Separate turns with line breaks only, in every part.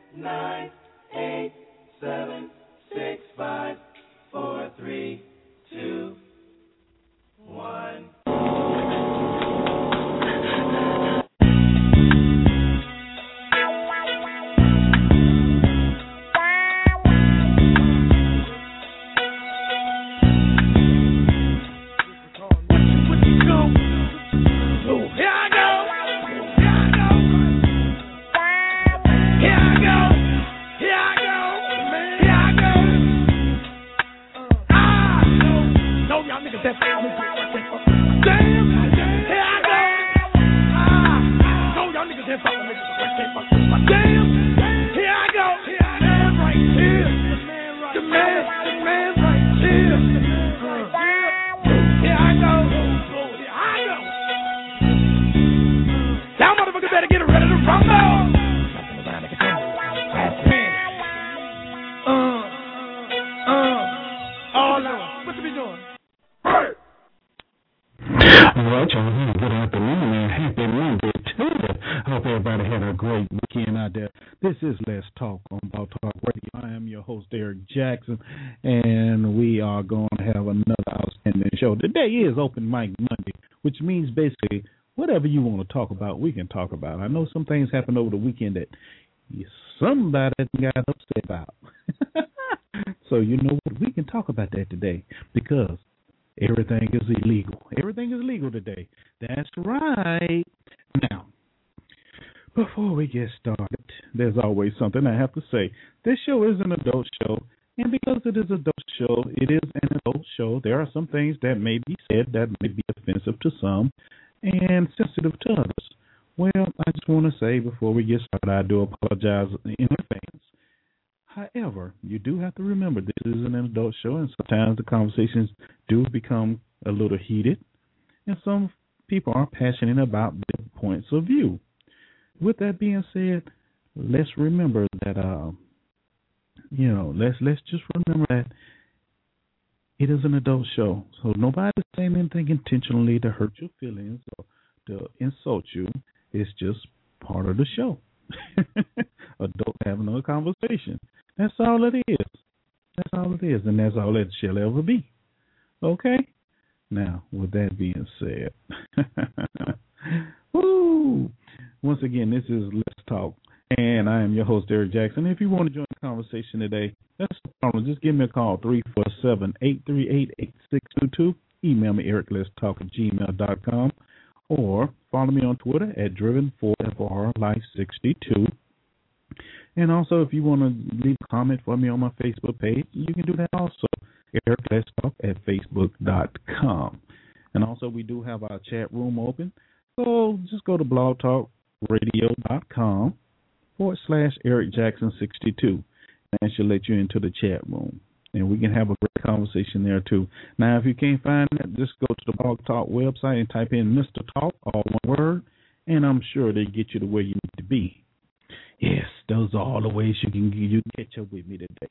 And we are going to have another outstanding show. Today is Open Mic Monday, which means basically whatever you want to talk about, we can talk about. I know some things happened over the weekend that somebody got upset about. So you know what? We can talk about that today because everything is illegal. Everything is legal today. That's right. Now, before we get started, there's always something I have to say. This show is an adult show. And because it is an adult show, it is an adult show. There are some things that may be said that may be offensive to some and sensitive to others. Well, I just want to say before we get started, I do apologize in advance. However, you do have to remember this is an adult show, and sometimes the conversations do become a little heated, and some people are passionate about their points of view. With that being said, let's remember that let's just remember that it is an adult show. So nobody's saying anything intentionally to hurt your feelings or to insult you. It's just part of the show. Adult having a conversation. That's all it is. That's all it is, and that's all it shall ever be. Okay? Now, with that being said, woo! Once again, this is Let's Talk. And I am your host, Eric Jackson. If you want to join the conversation today, that's no problem. Just give me a call, 347-838-8622. Email me, ericletstalk@gmail.com. Or follow me on Twitter at Driven4FRLife62. And also, if you want to leave a comment for me on my Facebook page, you can do that also, ericletstalk@facebook.com. And also, we do have our chat room open. So just go to blogtalkradio.com/EricJackson62, and that should let you into the chat room. And we can have a great conversation there, too. Now, if you can't find that, just go to the Blog Talk website and type in Mr. Talk, all one word, and I'm sure they get you to where you need to be. Yes, those are all the ways you can catch up with me today.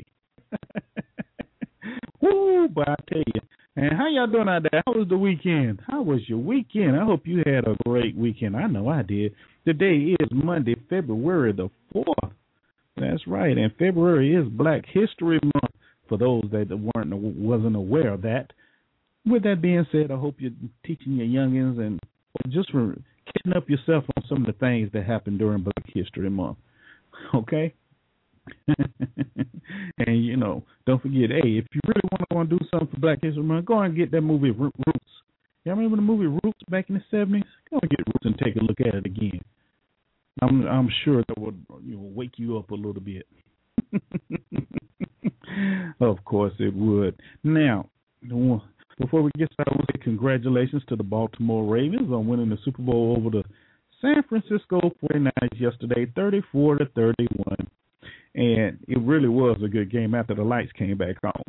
Woo, but I tell you. And how y'all doing out there? How was the weekend? How was your weekend? I hope you had a great weekend. I know I did. Today is Monday, February the 4th. That's right, and February is Black History Month for those that wasn't aware of that. With that being said, I hope you're teaching your youngins and just catching up yourself on some of the things that happened during Black History Month. Okay? And, don't forget, hey, if you really want to go and do something for Black History Month, go and get that movie Roots. Y'all remember the movie Roots back in the 70s? Go and get Roots and take a look at it again. I'm sure that would wake you up a little bit. Of course it would. Now, before we get started, I want to say congratulations to the Baltimore Ravens on winning the Super Bowl over the San Francisco 49ers yesterday, 34-31. And it really was a good game after the lights came back on.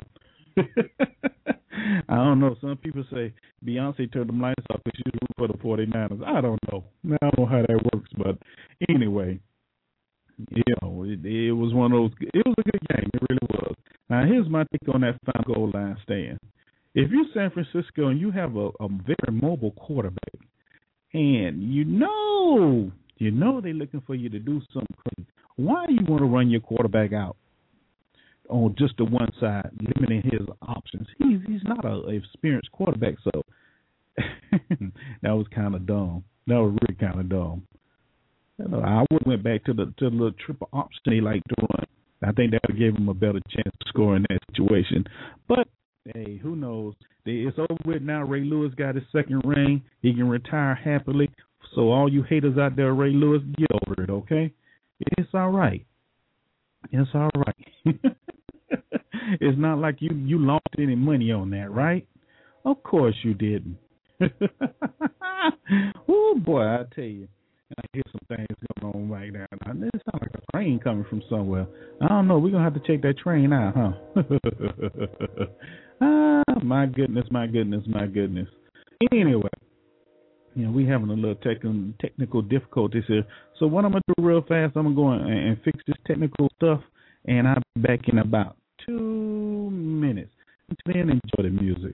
I don't know. Some people say Beyonce turned them lights off because she was rooting for the 49ers. I don't know. I don't know how that works. But anyway, it was one of those. It was a good game. It really was. Now, here's my take on that final goal line stand. If you're San Francisco and you have a very mobile quarterback, and you know they're looking for you to do something crazy, Why do you want to run your quarterback out on just the one side, limiting his options? He's not an experienced quarterback, so that was kind of dumb. That was really kind of dumb. I would have went back to the little triple option he liked to run. I think that would give him a better chance to score in that situation. But, hey, who knows? It's over with now. Ray Lewis got his second ring. He can retire happily. So all you haters out there, Ray Lewis, get over it, okay? It's all right. It's all right. It's not like you lost any money on that, right? Of course you didn't. Oh, boy, I tell you. I hear some things going on right now. It sounds like a train coming from somewhere. I don't know. We're going to have to check that train out, huh? My goodness. Anyway, we having a little technical difficulties here. So what I'm going to do real fast, I'm going to go and fix this technical stuff, and I'll be back in about 2 minutes. Until then, enjoy the music.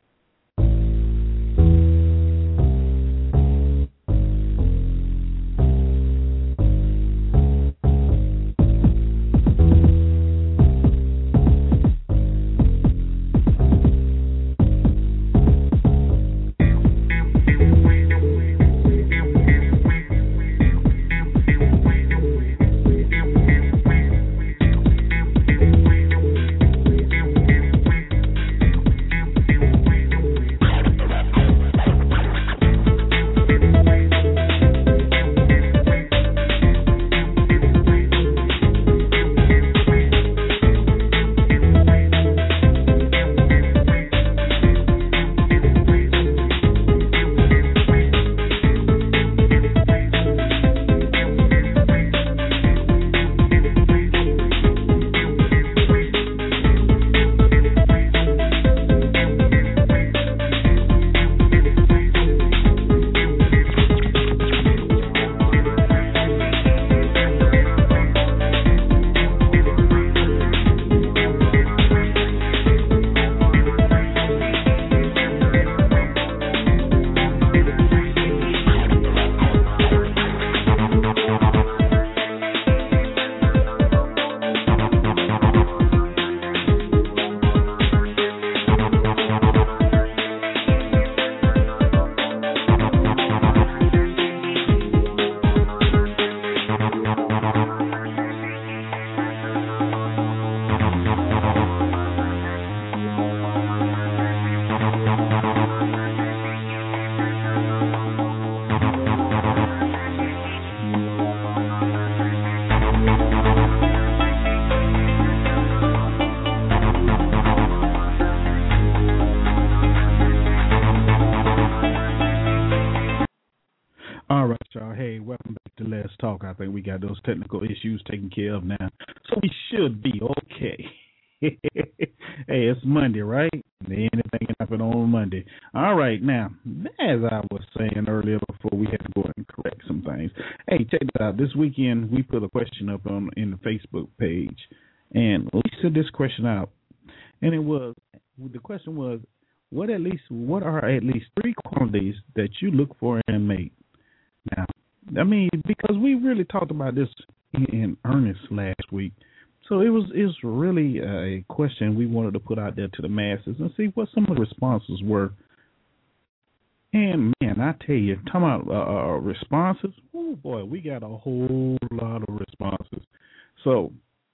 Talk. I think we got those technical issues taken care of now, so we should be okay. Hey, it's Monday, right? Anything can happen on Monday. All right, now, as I was saying earlier before we had to go and correct some things. Hey, check this out. This weekend we put a question up in the Facebook page, and we sent this question out, and the question was, what are at least 3 qualities that you look for in a mate? Now, I mean, because we really talked about this in earnest last week. So it's really a question we wanted to put out there to the masses and see what some of the responses were. And, man, I tell you, talking about responses, oh, boy, we got a whole lot of responses. So,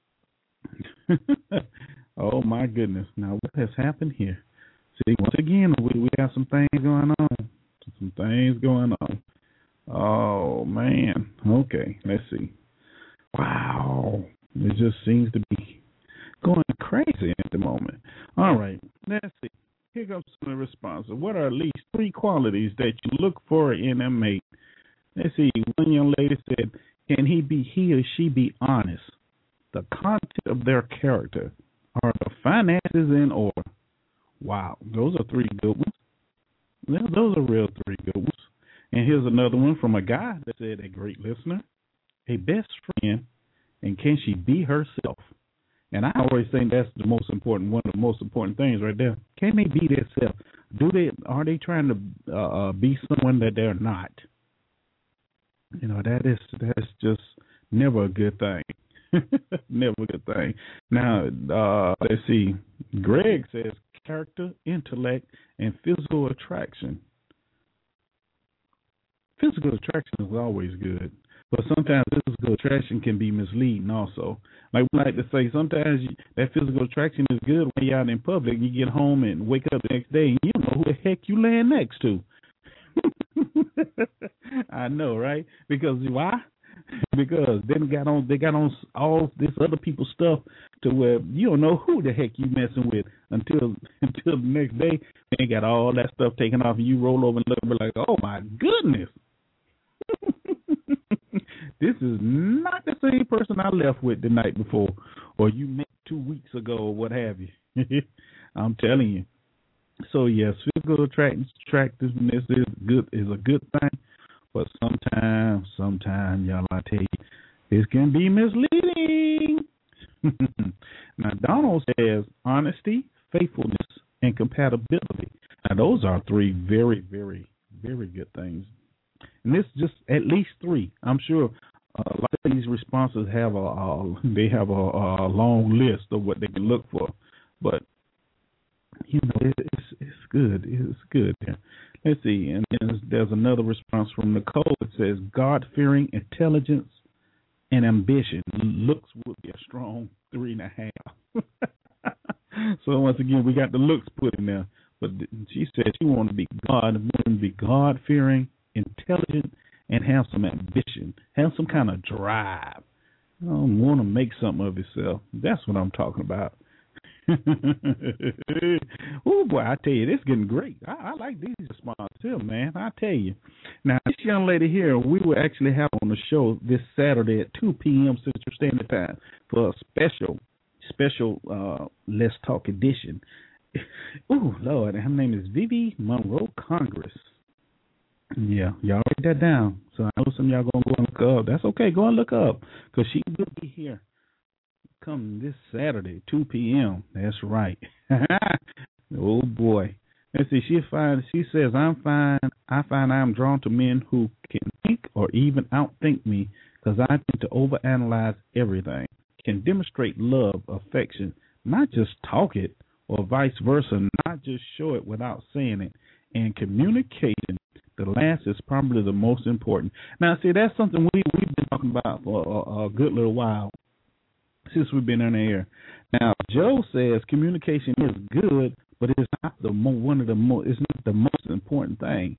oh, my goodness. Now, what has happened here? See, once again, we have some things going on. Oh, man. Okay, let's see. Wow. It just seems to be going crazy at the moment. All right, let's see. Here comes some responses. What are at least 3 qualities that you look for in a mate? Let's see. One young lady said, can he or she be honest? The content of their character. Are the finances in order? Wow, those are 3 good ones. Those are real 3 good ones. And here's another one from a guy that said, a great listener, a best friend, and can she be herself? And I always think that's the most important, one of the most important things right there. Can they be themselves? Are they trying to be someone that they're not? You know, that is just never a good thing. Never a good thing. Now, let's see. Greg says character, intellect, and physical attraction. Physical attraction is always good, but sometimes physical attraction can be misleading also. Like we like to say, sometimes that physical attraction is good when you're out in public. You get home and wake up the next day and you don't know who the heck you laying next to. I know, right? Because why? Because they got on all this other people's stuff to where you don't know who the heck you messing with until the next day. They got all that stuff taken off and you roll over and look and be like, oh my goodness. This is not the same person I left with the night before or you met 2 weeks ago or what have you. I'm telling you. So yes, physical attractiveness is a good thing, but sometimes y'all, I tell you, this can be misleading. Now Donald says honesty, faithfulness, and compatibility. Now those are three very, very, very good things. And this just at least three. I'm sure a lot of these responses have a long list of what they can look for, but you know it's good. It's good. Let's see, and then there's another response from Nicole that says God-fearing, intelligence, and ambition. Looks would be a strong 3.5. So once again, we got the looks put in there, but she said she wanted to be God-fearing, intelligent, and have some ambition, have some kind of drive. I don't want to make something of yourself. That's what I'm talking about. Oh boy, I tell you, this is getting great. I like these responses too, man. I tell you. Now, this young lady here, we will actually have on the show this Saturday at 2 p.m. Central Standard Time for a special Let's Talk edition. Oh Lord, her name is Vivi Monroe Congress. Yeah, y'all write that down. So I know some of y'all gonna go and look up. That's okay. Go and look up because she will be here. Come this Saturday, 2 p.m. That's right. Oh boy. Let's see. She says I find I am drawn to men who can think or even outthink me because I tend to overanalyze everything. Can demonstrate love, affection, not just talk it, or vice versa, not just show it without saying it. And communication, the last is probably the most important. Now, see, that's something we've been talking about for a good little while since we've been on the air. Now, Joe says communication is good, but it's not it's not the most important thing.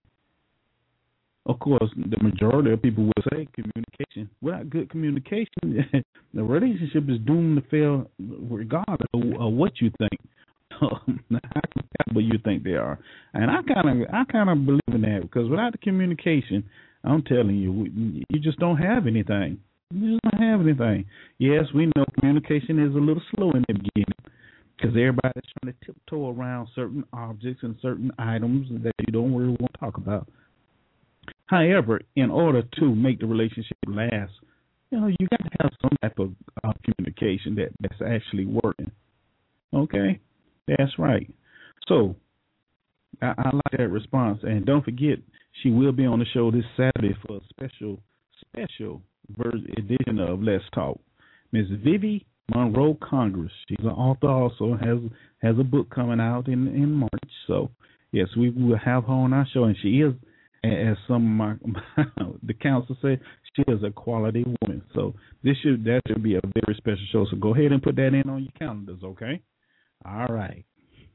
Of course, the majority of people will say communication. Without good communication, the relationship is doomed to fail regardless of what you think. How compatible you think they are. And I kind of believe in that because without the communication, I'm telling you, you just don't have anything. You just don't have anything. Yes, we know communication is a little slow in the beginning because everybody's trying to tiptoe around certain objects and certain items that you don't really want to talk about. However, in order to make the relationship last, you know, you got to have some type of communication that's actually working. Okay? That's right. So, I like that response. And don't forget, she will be on the show this Saturday for a special edition of Let's Talk. Ms. Vivi Monroe Congress. She's an author also, has a book coming out in March. So, yes, we will have her on our show. And she is, as some of the council said, she is a quality woman. So, that should be a very special show. So, go ahead and put that in on your calendars, okay? All right.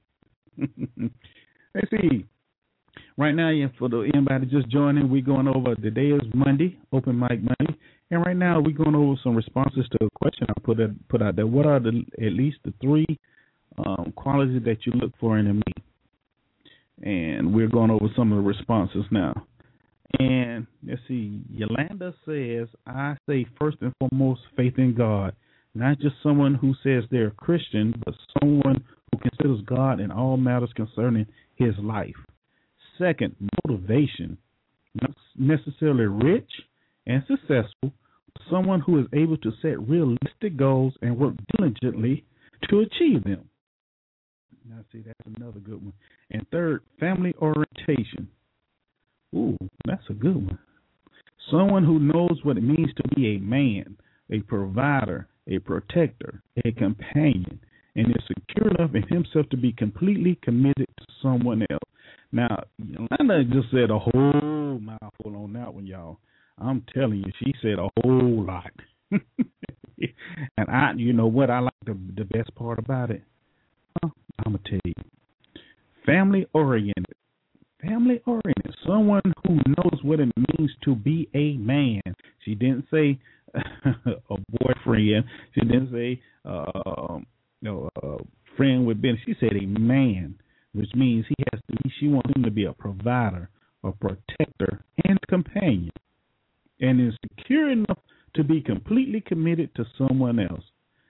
Let's see. Right now, for anybody just joining, we're going over, today is Monday, Open Mic Monday, and right now we're going over some responses to a question I put out there. What are at least the three qualities that you look for in a mate? And we're going over some of the responses now. And let's see, Yolanda says, I say first and foremost, faith in God. Not just someone who says they're a Christian, but someone who considers God in all matters concerning his life. Second, motivation. Not necessarily rich and successful, but someone who is able to set realistic goals and work diligently to achieve them. Now, see, that's another good one. And third, family orientation. Ooh, that's a good one. Someone who knows what it means to be a man, a provider, a protector, a companion, and is secure enough in himself to be completely committed to someone else. Now, Yolanda just said a whole mouthful on that one, y'all. I'm telling you, she said a whole lot. And you know what I like the best part about it? I'm going to tell you. Family oriented. Family oriented. Someone who knows what it means to be a man. She didn't say a boyfriend. She didn't say a friend with benefits. She said a man, which means she wants him to be a provider, a protector, and companion, and is secure enough to be completely committed to someone else.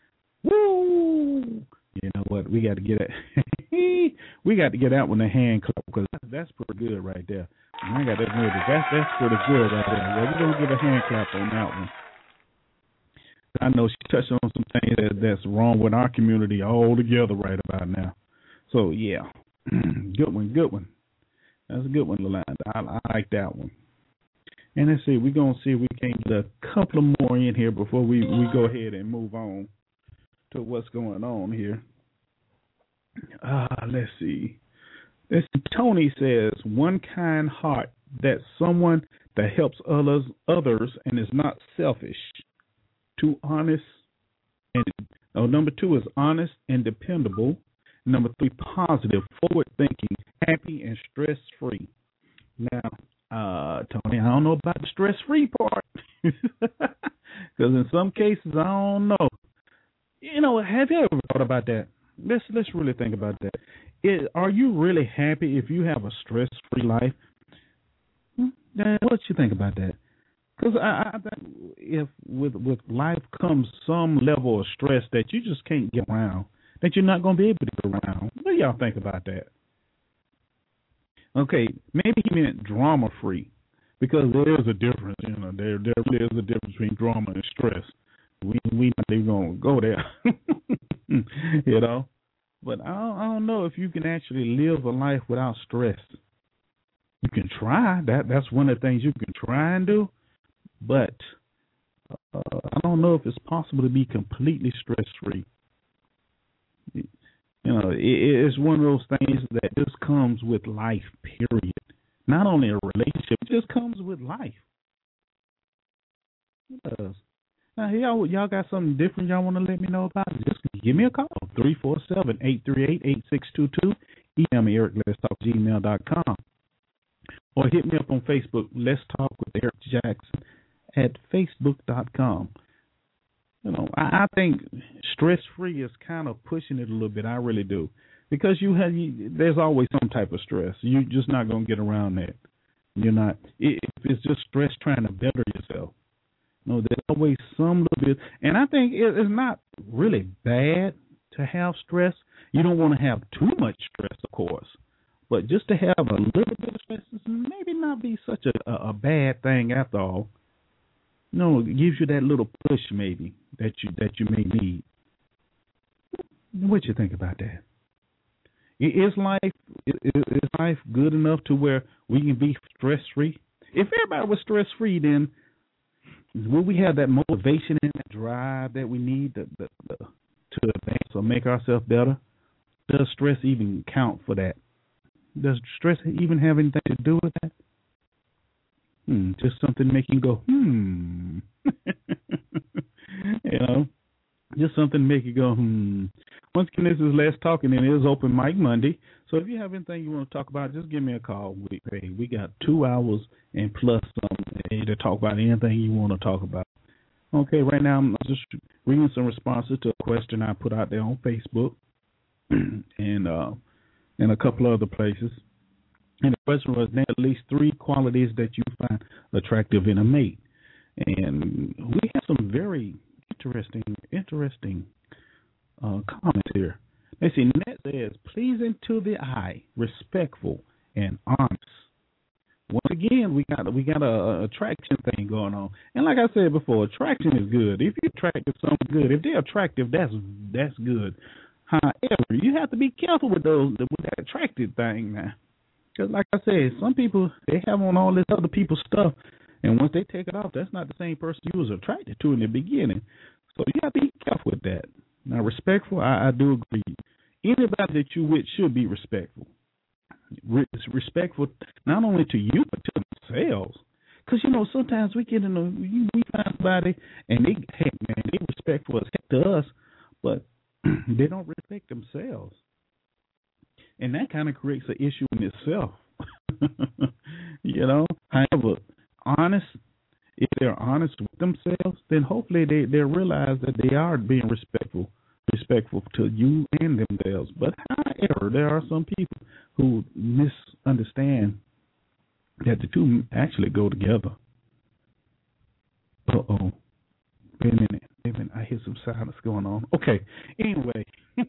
Woo! You know what? We got to get it. We got to get out with a hand clap because that's pretty good right there. And I got that nervous. That's pretty good right there. Yeah, we're gonna give a hand clap on that one. I know she touched on some things that's wrong with our community altogether right about now. So yeah, good one. That's a good one, Yolanda. I like that one. And let's see, we're gonna see if we can get a couple of more in here before we go ahead and move on to what's going on here. Let's see. Tony says, one kind heart, that's someone that helps others and is not selfish. Honest, and number 2 is honest and dependable. Number 3, positive, forward thinking, happy and stress free. Now, Tony, I don't know about the stress free part because in some cases I don't know. You know, have you ever thought about that? Let's really think about that. Are you really happy if you have a stress-free life? What you think about that? Because I think if with life comes some level of stress that you just can't get around, that you're not going to be able to get around. What do y'all think about that? Okay, maybe he meant drama-free because there is a difference. You know, there really is a difference between drama and stress. We not even gonna go there, you know. But I don't know if you can actually live a life without stress. You can try. That's one of the things you can try and do. But I don't know if it's possible to be completely stress free. You know, it's one of those things that just comes with life. Period. Not only a relationship, it just comes with life. It does. Now, y'all got something different y'all want to let me know about? Just give me a call, 347-838-8622. Email me, EricLet'sTalk@gmail.com. Or hit me up on Facebook, Let's Talk with Eric Jackson at Facebook.com. You know, I think stress-free is kind of pushing it a little bit. I really do. Because there's always some type of stress. You're just not going to get around that. You're not. It's just stress trying to better yourself. No, there's always some little bit, and I think it's not really bad to have stress. You don't want to have too much stress, of course, but just to have a little bit of stress is maybe not be such a bad thing after all. No, it gives you that little push maybe that you may need. What you think about that? Is life good enough to where we can be stress free? If everybody was stress free, then will we have that motivation and that drive that we need to advance or make ourselves better? Does stress even count for that? Does stress even have anything to do with that? Just something to make you go, You know, just something to make you go, Once again, this is Let's Talking, and it is Open Mic Monday. So if you have anything you want to talk about, just give me a call. We got 2 hours and plus some to talk about anything you want to talk about. Okay, right now I'm just reading some responses to a question I put out there on Facebook and a couple of other places. And the question was, name at least 3 qualities that you find attractive in a mate. And we have some very interesting comments here. Let's see. Net says, pleasing to the eye, respectful, and honest. Once again, we got a attraction thing going on. And like I said before, attraction is good. If you're attracted to something good, if they're attractive, that's good. However, you have to be careful with that attractive thing now. Because like I said, some people, they have on all this other people's stuff, and once they take it off, that's not the same person you was attracted to in the beginning. So you have to be careful with that. Now, respectful, I do agree. Anybody that you with should be respectful. Respectful not only to you but to themselves. Because sometimes we get we find somebody and they respectful as heck to us, but they don't respect themselves, and that kind of creates an issue in itself. However, if they're honest with themselves, then hopefully they realize that they are being respectful to you and themselves. But however, there are some people who misunderstand that the two actually go together. Uh-oh. Wait a minute. I hear some silence going on. Okay. Anyway.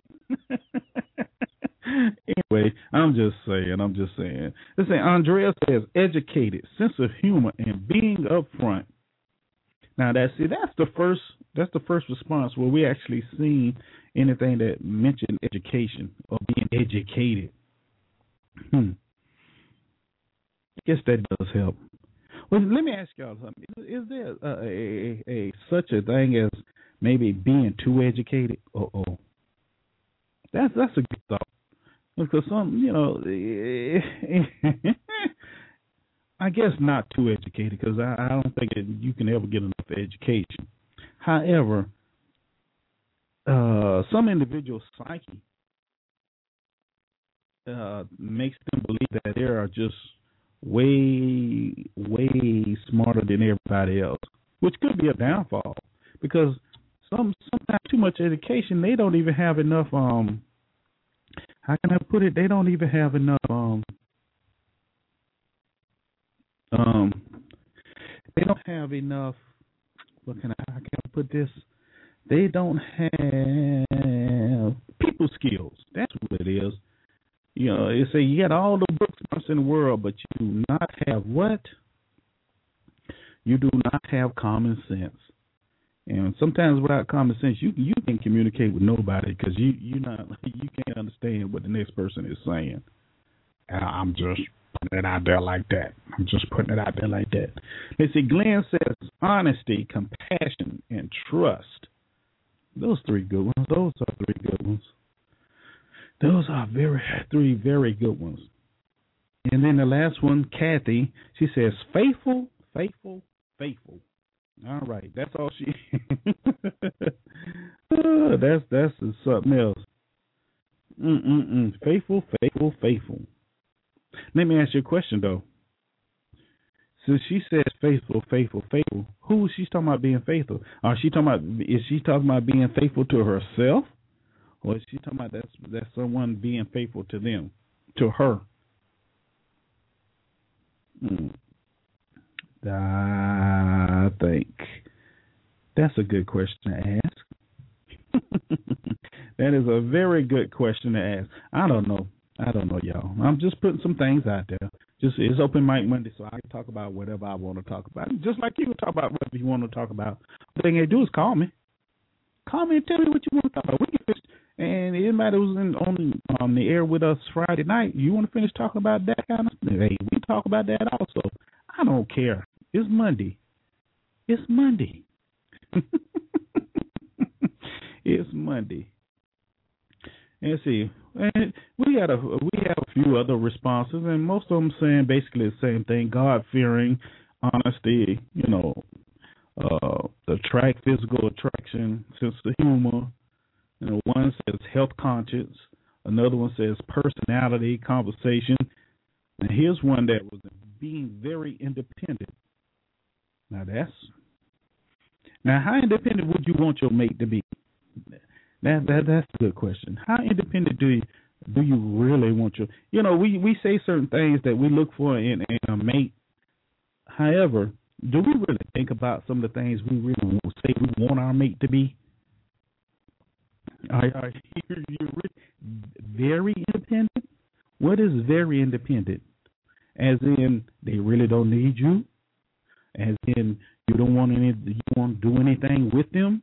I'm just saying. Listen, Andrea says educated, sense of humor, and being upfront. Now that's the first response where we actually seen anything that mentioned education or being educated. I guess that does help. Well, let me ask y'all something. Is there a such a thing as maybe being too educated? That's a good thought. Because I guess not too educated, because I don't think you can ever get enough education. However, some individual psyche makes them believe that they are just way, way smarter than everybody else, which could be a downfall, because sometimes too much education, they don't even have enough. How can I put it? They don't even have enough. They don't have enough. How can I put this? They don't have people skills. That's what it is. They say you got all the books in the world, but you do not have what? You do not have common sense. And sometimes without common sense, you can't communicate with nobody, because you can't understand what the next person is saying. I'm just putting it out there like that. Let's see, Glenn says honesty, compassion, and trust. Those three good ones. Those are three very good ones. And then the last one, Kathy, she says faithful. All right, that's all she. That's something else. Faithful. Let me ask you a question though. So she says faithful. Who is she talking about being faithful? Is she talking about being faithful to herself, or is she talking about that's someone being faithful to them, to her? I think that's a good question to ask. That is a very good question to ask. I don't know, y'all. I'm just putting some things out there. It's Open Mic Monday, so I can talk about whatever I want to talk about. Just like you can talk about whatever you want to talk about. The thing they do is call me. Call me and tell me what you want to talk about. We can finish. And anybody who's on the air with us Friday night, you want to finish talking about that kind of stuff? Hey, we talk about that also. I don't care. It's Monday. It's Monday. Let's see. And we have a few other responses, and most of them saying basically the same thing: God fearing, honesty, physical attraction, sense of humor. One says health conscious, another one says personality, conversation, and here's one that was being very independent. Now how independent would you want your mate to be? That's a good question. How independent do you really want your? We say certain things that we look for in a mate. However, do we really think about some of the things we really say we want our mate to be? Are you very independent? What is very independent? As in, they really don't need you? As in, you don't want you won't do anything with them?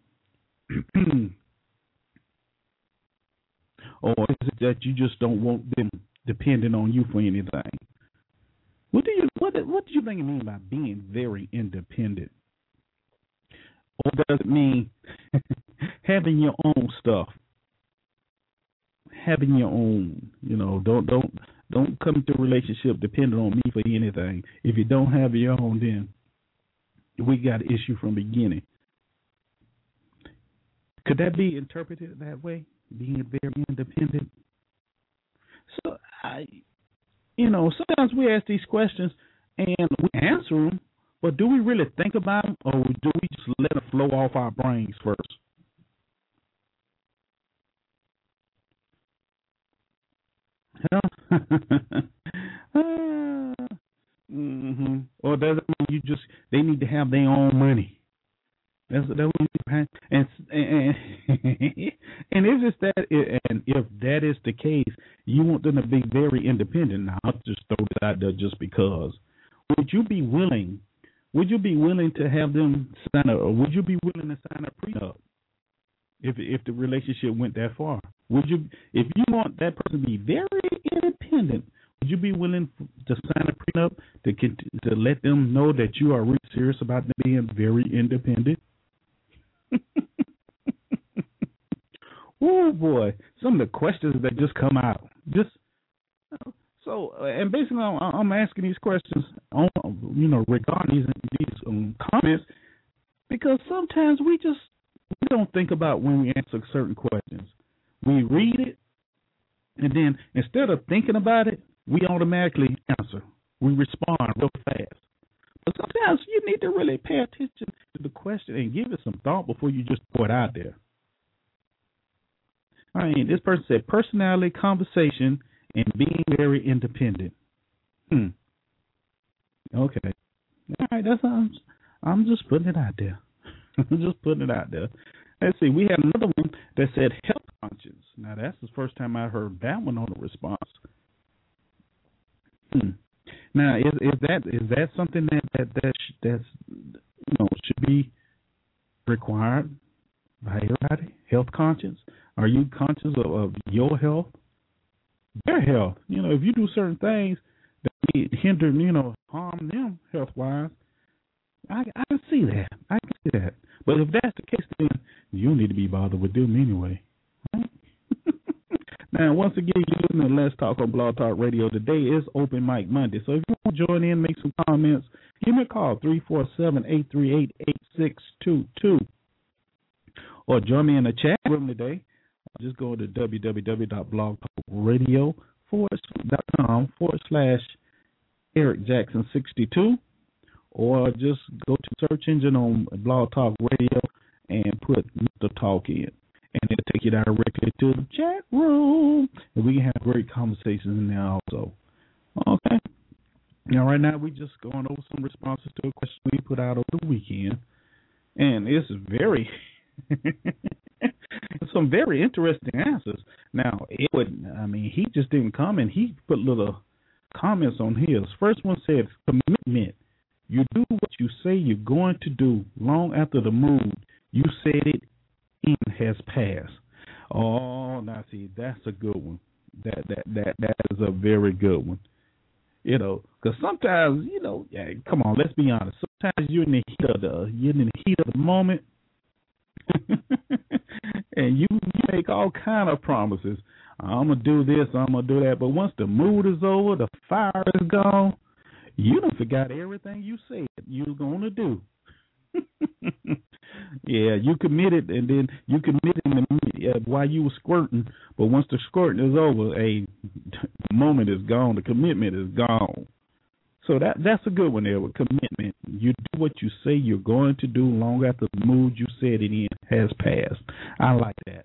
Or is it that you just don't want them dependent on you for anything? What do you think you mean by being very independent? Or does it mean having your own stuff, having your own. Don't come to a relationship depending on me for anything. If you don't have your own, then we got an issue from the beginning. Could that be interpreted that way? Being very independent. So sometimes we ask these questions and we answer them, but do we really think about them, or do we just let it flow off our brains first? Or does it mean they need to have their own money? That's what and and if it's that, and if that is the case, you want them to be very independent. Now, I'll just throw it out there just because. Would you be willing? Would you be willing to have them sign up, or would you be willing to sign a prenup if the relationship went that far? Would you, if you want that person to be very independent, would you be willing to sign a prenup to let them know that you are really serious about them being very independent? Oh boy, some of the questions that just come out. And basically, I'm asking these questions regarding these comments, because sometimes we don't think about when we answer certain questions. We read it, and then instead of thinking about it, we automatically answer. We respond real fast. But sometimes you need to really pay attention to the question and give it some thought before you just put it out there. I mean, this person said personality, conversation, and being very independent. Okay. All right, I'm just putting it out there. I'm just putting it out there. Let's see. We had another one that said health conscience. Now, that's the first time I heard that one on the response. Now, is that something that's should be required by everybody? Health conscience? Are you conscious of your health, their health? If you do certain things that hinder, harm them health wise, I can see that. I can see that. But if that's the case, then you don't need to be bothered with them anyway. Right? Now, once again, you're listening to Let's Talk on Blog Talk Radio. Today is Open Mic Monday. So if you want to join in, make some comments, give me a call, 347-838-8622. Or join me in the chat room today. Just go to www.blogtalkradio.com/Eric Jackson 62. Or just go to search engine on Blog Talk Radio and put Mr. Talk in. And it'll take you directly to the chat room. And we can have great conversations in there also. Okay. Now, right now, we're just going over some responses to a question we put out over the weekend. And it's some very interesting answers. Now, he just didn't comment. He put little comments on his. First one said commitment. You do what you say you're going to do long after the mood you said it in has passed. Oh, now see, that's a good one. That is a very good one. Because sometimes, come on, let's be honest. Sometimes you're in the heat of the moment, and you make all kind of promises. I'm gonna do this, I'm gonna do that. But once the mood is over, the fire is gone. You done forgot everything you said you was going to do. Yeah, you committed, and then you committed while you were squirting. But once the squirting is over, the moment is gone. The commitment is gone. So that's a good one there with commitment. You do what you say you're going to do long after the mood you said it in has passed. I like that.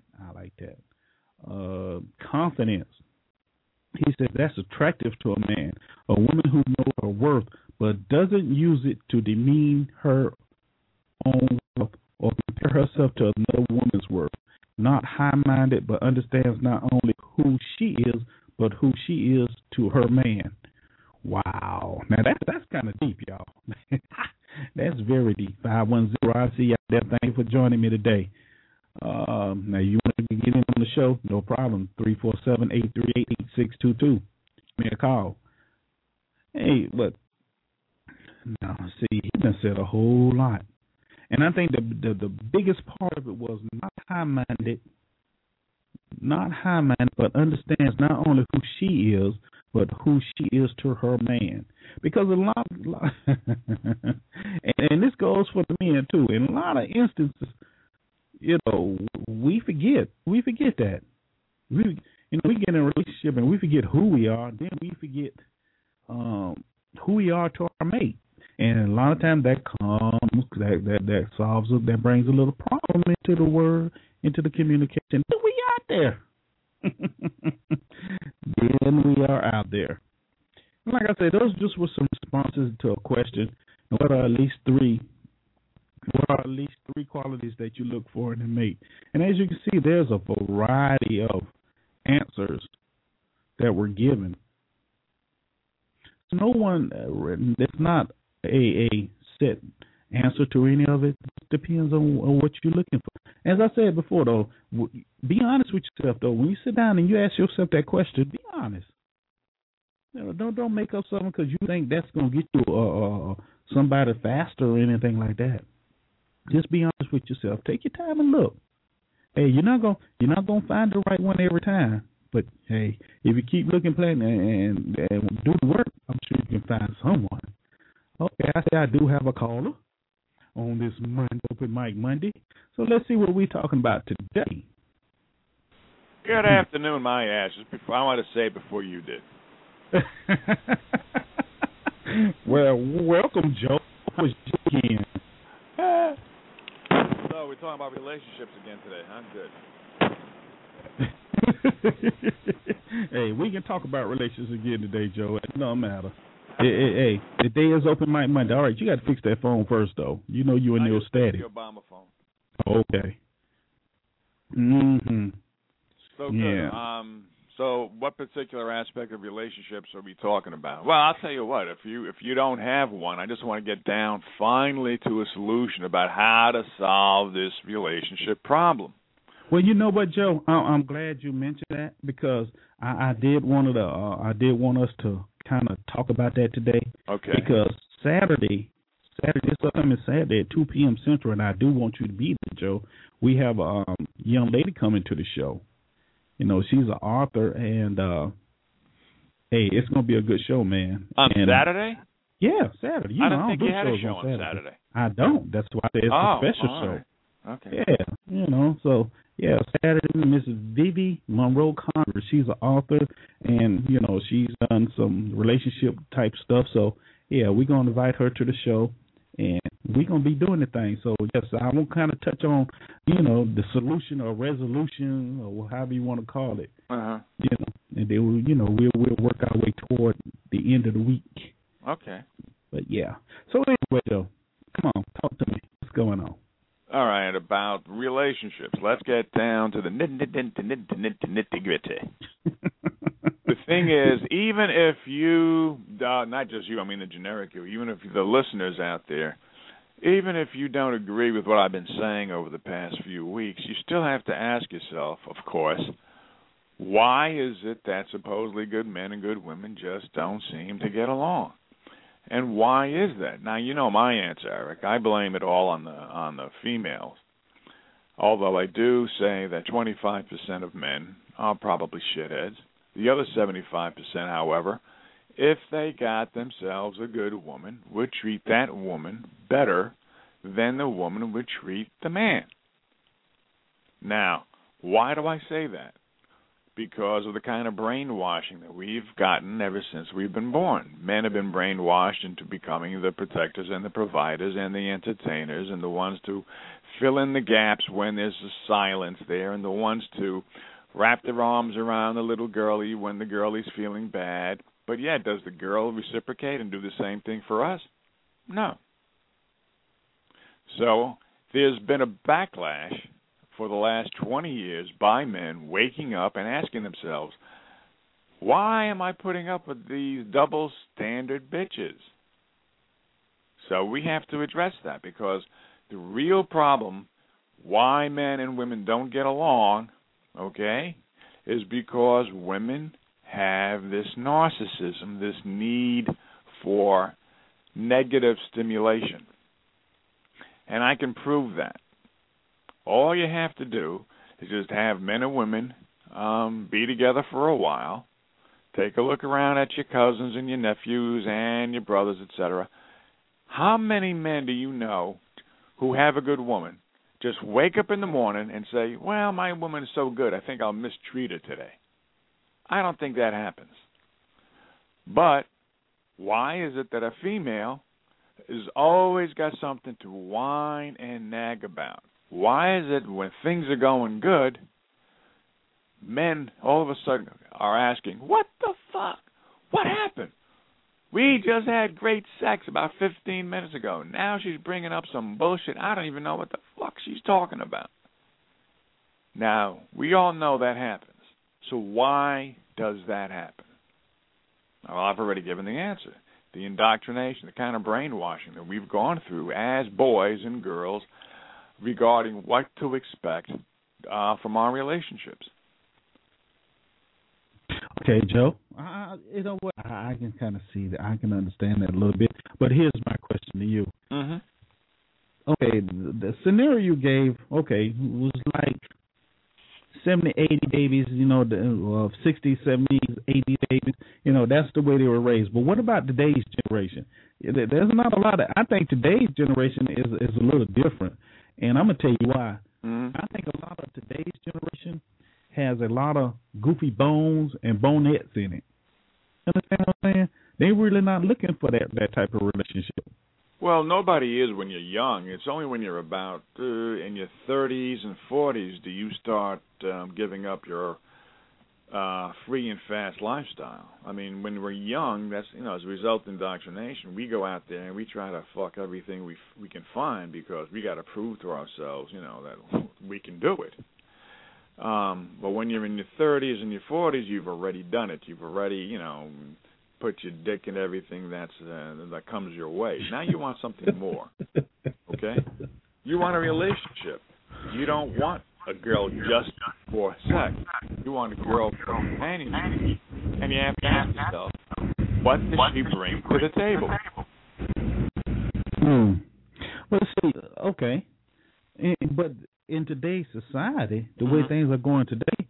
Confidence. He said that's attractive to a man, a woman who knows her worth but doesn't use it to demean her own worth or compare herself to another woman's worth. Not high-minded, but understands not only who she is, but who she is to her man. Wow. Now, that's kind of deep, y'all. That's very deep. 510, I see you out there. Thank you for joining me today. Now, you want to get in on the show? No problem. 347-838-8622. Give me a call. Hey, but, no, see, he done said a whole lot. And I think the biggest part of it was not high-minded, but understands not only who she is, but who she is to her man. Because a lot and this goes for the men too. In a lot of instances, we forget that. We get in a relationship and we forget who we are. Then we forget who we are to our mate. And a lot of times that brings a little problem into the communication. Then we out there. Then we are out there. And like I said, those just were some responses to a question. What are at least three qualities that you look for in a mate? And as you can see, there's a variety of answers that were given. No one, there's not a set answer to any of it. It depends on what you're looking for. As I said before, though, be honest with yourself, though. When you sit down and you ask yourself that question, be honest. Don't make up something because you think that's going to get you somebody faster or anything like that. Just be honest with yourself. Take your time and look. Hey, you're not gonna find the right one every time. But hey, if you keep looking, playing, and do the work, I'm sure you can find someone. Okay, I do have a caller on this Open Mic Monday. So let's see what we're talking about today.
Good afternoon, my ass. I want to say it before you did.
Well, welcome, Joe. How was you again?
So we're talking about relationships again today, huh? Good.
Hey, we can talk about relationships again today, Joe. It don't matter. Hey, the day is Open Mic Monday. All right, you got to fix that phone first, though. You know you in your static.
The Obama phone.
Okay. Mm-hmm.
So good. Yeah. So what particular aspect of relationships are we talking about? Well, I'll tell you what. If you don't have one, I just want to get down finally to a solution about how to solve this relationship problem.
Well, you know what, Joe? I'm glad you mentioned that because I did want us to kind of talk about that today.
Okay.
Because Saturday, this upcoming Saturday at 2 p.m. Central, and I do want you to be there, Joe. We have a young lady coming to the show. She's an author, and hey, it's gonna be a good show, man.
On Saturday?
Yeah, Saturday.
I don't think you had a show on Saturday.
I don't. That's why it's a special show.
Right. Okay.
Yeah, so yeah, Saturday, Mrs. Vivi Monroe Congress. She's an author, and she's done some relationship type stuff. So yeah, we're gonna invite her to the show, and we're gonna be doing the thing. So yes, I will kind of touch on the solution or resolution or however you want to call it.
Uh-huh.
And then we'll work our way toward the end of the week.
Okay.
But yeah. So anyway, Joe, come on, talk to me. What's going on?
All right, about relationships. Let's get down to the nitty-gritty. The thing is, even if you, not just you, I mean the generic you, even if the listeners out there, even if you don't agree with what I've been saying over the past few weeks, you still have to ask yourself, of course, why is it that supposedly good men and good women just don't seem to get along? And why is that? Now, you know my answer, Eric. I blame it all on the females. Although I do say that 25% of men are probably shitheads. The other 75%, however, if they got themselves a good woman, would treat that woman better than the woman would treat the man. Now, why do I say that? Because of the kind of brainwashing that we've gotten ever since we've been born. Men have been brainwashed into becoming the protectors and the providers and the entertainers and the ones to fill in the gaps when there's a silence there and the ones to wrap their arms around the little girlie when the girlie's feeling bad. But yeah, does the girl reciprocate and do the same thing for us? No. So there's been a backlash for the last 20 years by men waking up and asking themselves, why am I putting up with these double standard bitches? So we have to address that because the real problem why men and women don't get along, okay, is because women have this narcissism, this need for negative stimulation. And I can prove that. All you have to do is just have men and women be together for a while. Take a look around at your cousins and your nephews and your brothers, etc. How many men do you know who have a good woman just wake up in the morning and say, well, my woman is so good, I think I'll mistreat her today? I don't think that happens. But why is it that a female has always got something to whine and nag about? Why is it when things are going good, men all of a sudden are asking, what the fuck? What happened? We just had great sex about 15 minutes ago. Now she's bringing up some bullshit. I don't even know what the fuck she's talking about. Now, we all know that happens. So why does that happen? Well, I've already given the answer. The indoctrination, the kind of brainwashing that we've gone through as boys and girls regarding what to expect from our relationships.
Okay, Joe. You know what? I can kind of see that. I can understand that a little bit. But here's my question to you.
Mm-hmm.
Okay, the scenario you gave, was like 70, 80 babies, 60, 70, 80 babies. That's the way they were raised. But what about today's generation? There's not a lot of. I think today's generation is a little different, and I'm gonna tell you why.
Mm-hmm.
I think a lot of today's generation has a lot of goofy bones and boneheads in it. Understand what I'm saying? They're really not looking for that type of relationship.
Well, nobody is when you're young. It's only when you're about in your 30s and 40s do you start giving up your free and fast lifestyle. I mean, when we're young, that's as a result of indoctrination, we go out there and we try to fuck everything we can find because we got to prove to ourselves, that we can do it. But when you're in your 30s and your 40s, you've already done it. You've already, put your dick in everything that comes your way. Now you want something more, okay? You want a relationship. You don't want a girl just for sex. You want a girl for companionship. And you have to ask yourself, what does she bring to the table?
Well, see, okay. But in today's society, the way things are going today,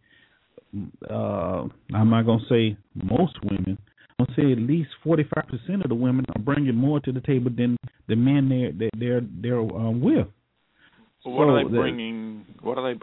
I'm not going to say most women. I'm going to say at least 45% of the women are bringing more to the table than the men they're with.
Well, what are they bringing? What are they?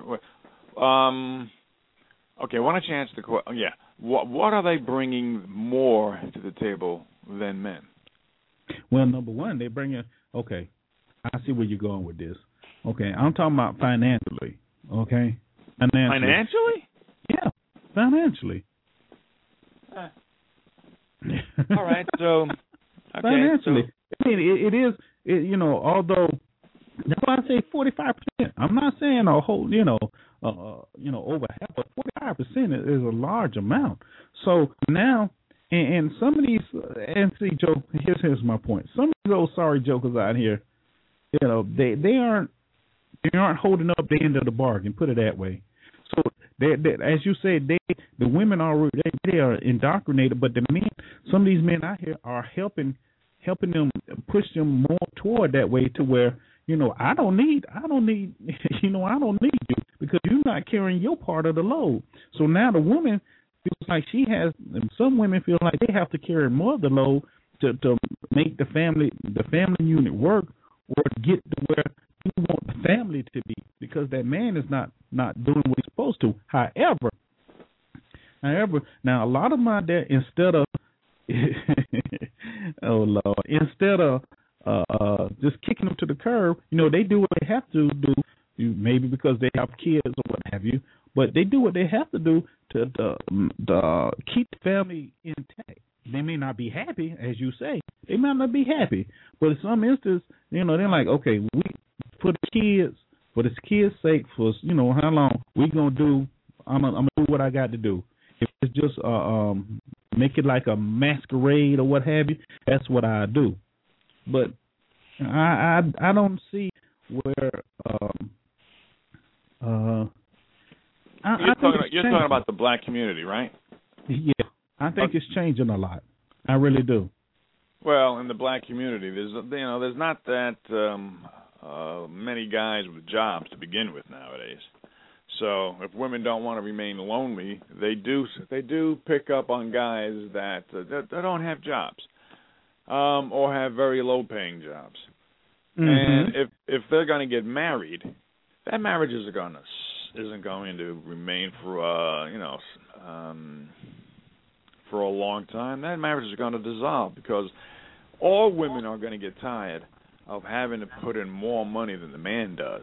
Okay, why don't you answer the question? Yeah, what are they bringing more to the table than men?
Well, number one, they bring in. Okay, I see where you're going with this. Okay, I'm talking about financially. Okay,
financially?
Yeah, financially.
All right, so okay,
financially, I mean, it is. Although that's why I say 45%. I'm not saying a whole, over half, but 45% is a large amount. So now, and some of these, and see, Joe, here's my point. Some of these old sorry jokers out here, they aren't holding up the end of the bargain. Put it that way. So they as you said, the women they are indoctrinated, but the men, some of these men out here are helping them, push them more toward that way to where, I don't need you because you're not carrying your part of the load. So now the woman feels like some women feel like they have to carry more of the load to make the family unit work or get to where you want the family to be, because that man is not doing what he's supposed to. However, now a lot of my dad, instead of just kicking them to the curb, they do what they have to do, maybe because they have kids or what have you, but they do what they have to do to keep the family intact. They may not be happy, as you say. They might not be happy, but in some instances, they're like, okay, we for the kids' sake, for how long we gonna do? I'm gonna do what I got to do. If it's just make it like a masquerade or what have you, that's what I do. But I don't see where
you're talking about the black community, right?
Yeah, I think it's changing a lot. I really do.
Well, in the black community, there's not that many guys with jobs to begin with nowadays. So if women don't want to remain lonely, they do pick up on guys that don't have jobs, or have very low-paying jobs. Mm-hmm. And if they're going to get married, that marriage isn't going to remain for for a long time. That marriage is going to dissolve because all women are going to get tired of having to put in more money than the man does.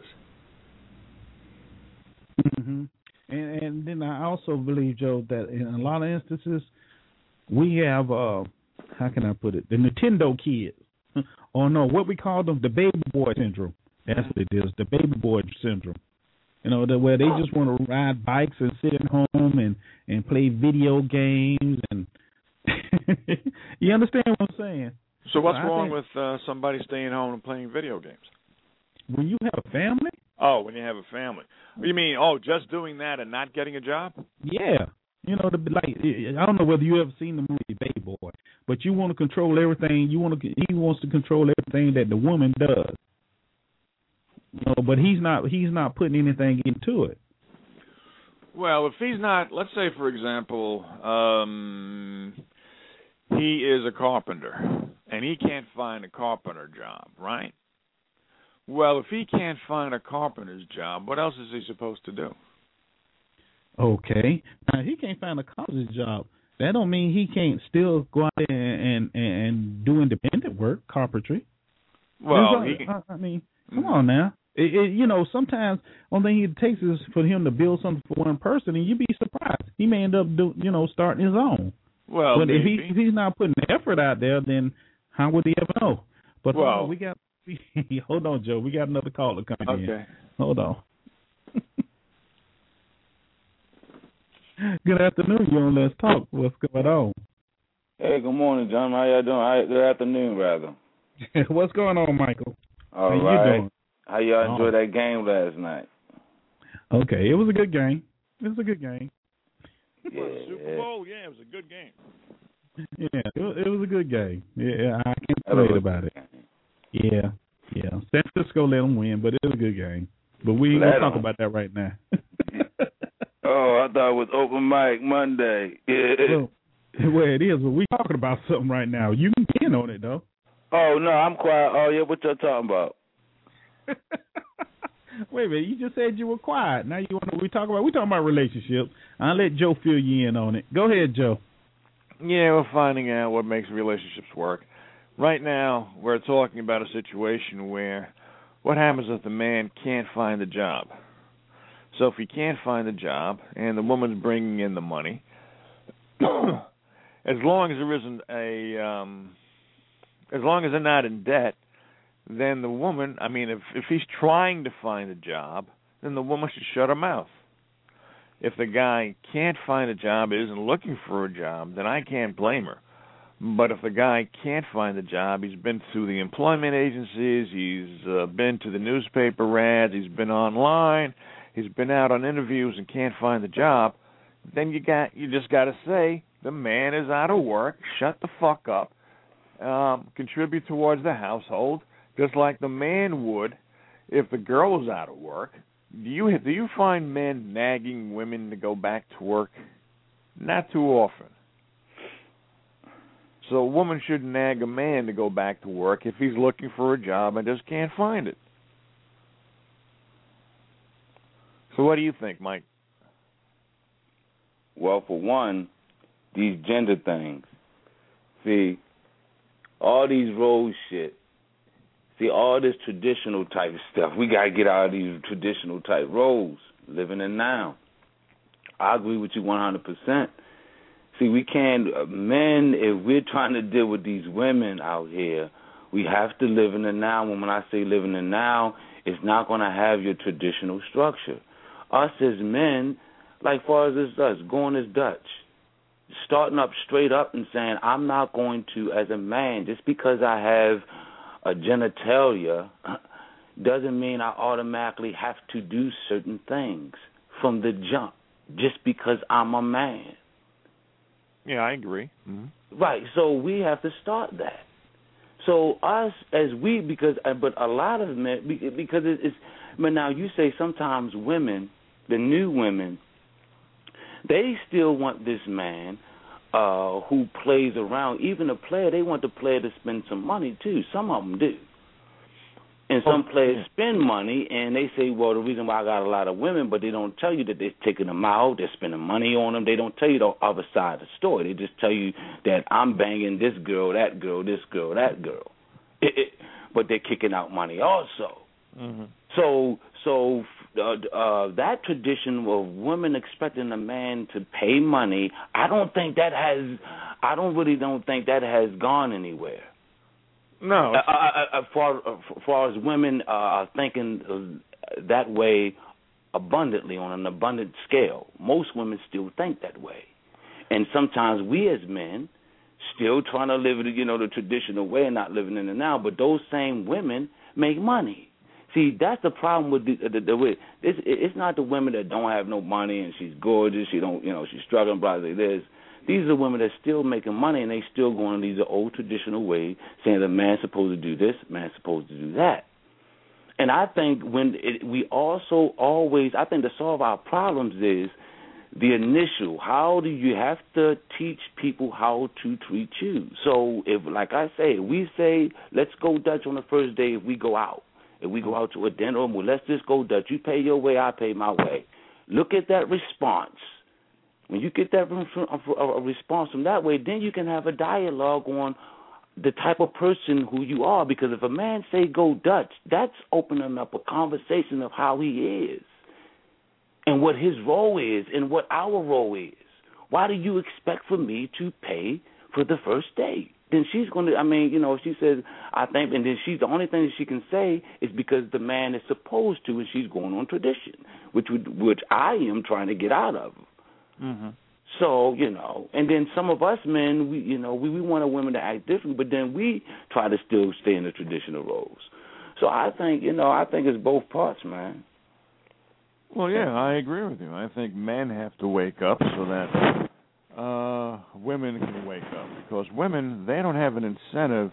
Mm-hmm. And then I also believe, Joe, that in a lot of instances we have how can I put it? The Nintendo kids, or no, what we call them, the baby boy syndrome. That's what it is, the baby boy syndrome. You know, where they just want to ride bikes and sit at home and play video games, and you understand what I'm saying?
So what's wrong with somebody staying home and playing video games?
When you have a family?
Oh, when you have a family. You mean, just doing that and not getting a job?
Yeah. You know, I don't know whether you ever seen the movie Baby Boy, but you want to control everything. He wants to control everything that the woman does. You know, but he's not putting anything into it.
Well, if he's not, let's say, for example, he is a carpenter, and he can't find a carpenter job, right? Well, if he can't find a carpenter's job, what else is he supposed to do?
Okay. Now, he can't find a carpenter's job. That don't mean he can't still go out there and do independent work, carpentry.
Well,
I mean, come on now. Sometimes one thing it takes is for him to build something for one person, and you'd be surprised. He may end up starting his own.
Well,
but if he's not putting the effort out there, then how would he ever know? But hold on, Joe. We got another caller coming in.
Okay.
Hold on. Good afternoon, you on Let's Talk. What's going on?
Hey, good morning, John. How y'all doing? Good afternoon, rather.
What's going on, Michael?
All
How
right.
you doing?
How y'all enjoy that game last night?
Okay, it was a good game.
Yeah.
Super Bowl, it was a good game.
Yeah, it was a good game. Yeah, I can't complain about it. Yeah. San Francisco let them win, but it was a good game. But we ain't gonna talk about that right now.
Oh, I thought it was open mic Monday.
Well, it is. But we talking about something right now. You can get in on it though.
Oh no, I'm quiet. Oh yeah, what y'all talking about?
Wait a minute, you just said you were quiet. Now you want to we talking about relationships. I'll let Joe fill you in on it. Go ahead, Joe.
Yeah, we're finding out what makes relationships work. Right now, we're talking about a situation where what happens if the man can't find a job? So if he can't find a job and the woman's bringing in the money, as long as there isn't as long as they're not in debt, then the woman, if he's trying to find a job, then the woman should shut her mouth. If the guy can't find a job, isn't looking for a job, then I can't blame her. But if the guy can't find a job, he's been through the employment agencies, he's been to the newspaper ads, he's been online, he's been out on interviews and can't find a job, then you just got to say the man is out of work, shut the fuck up, contribute towards the household, just like the man would if the girl was out of work. Do you find men nagging women to go back to work? Not too often. So a woman shouldn't nag a man to go back to work if he's looking for a job and just can't find it. So what do you think, Mike?
Well, for one, these gender things. See, all these role shit. See, all this traditional type of stuff. We got to get out of these traditional type roles, living in now. I agree with you 100%. See, we can't, men, if we're trying to deal with these women out here, we have to live in the now. And when I say live in the now, it's not going to have your traditional structure. Us as men, like far as it's us, going as Dutch, starting up straight up and saying, I'm not going to, as a man, just because I have a genitalia doesn't mean I automatically have to do certain things from the jump just because I'm a man.
Yeah, I agree. Mm-hmm.
Right, so we have to start that. So us as we, but a lot of men, because it's. But now you say sometimes women, the new women, they still want this man who plays around. Even a player, they want the player to spend some money too. Some of them do. And some players spend money, and they say, well, the reason why I got a lot of women, but they don't tell you that they're taking them out, they're spending money on them. They don't tell you the other side of the story. They just tell you that I'm banging this girl, that girl, this girl, that girl. But they're kicking out money also. Mm-hmm. So that tradition of women expecting a man to pay money, I don't think that has gone anywhere.
No.
As far as women are thinking that way abundantly, on an abundant scale, most women still think that way. And sometimes we as men still trying to live the traditional way and not living in it now, but those same women make money. See, that's the problem with the way. It's not the women that don't have no money and she's gorgeous, she's struggling, blah, blah, this. These are women that still making money and they still going these old traditional ways, saying the man's supposed to do this, man's supposed to do that. And I think I think to solve our problems is the initial. How do you have to teach people how to treat you? So if, like I say, we say let's go Dutch on the first day if we go out. If we go out to a dinner, well, let's just go Dutch. You pay your way, I pay my way. Look at that response. When you get that a response from that way, then you can have a dialogue on the type of person who you are. Because if a man say go Dutch, that's opening up a conversation of how he is and what his role is and what our role is. Why do you expect for me to pay for the first date? Then she's going to, she says, I think, and then she's the only thing that she can say is because the man is supposed to, and she's going on tradition, which I am trying to get out of. Mm-hmm. So, and then some of us men, we want a woman to act different, but then we try to still stay in the traditional roles. So I think it's both parts, man.
Well, yeah, I agree with you. I think men have to wake up so that women can wake up, because women, they don't have an incentive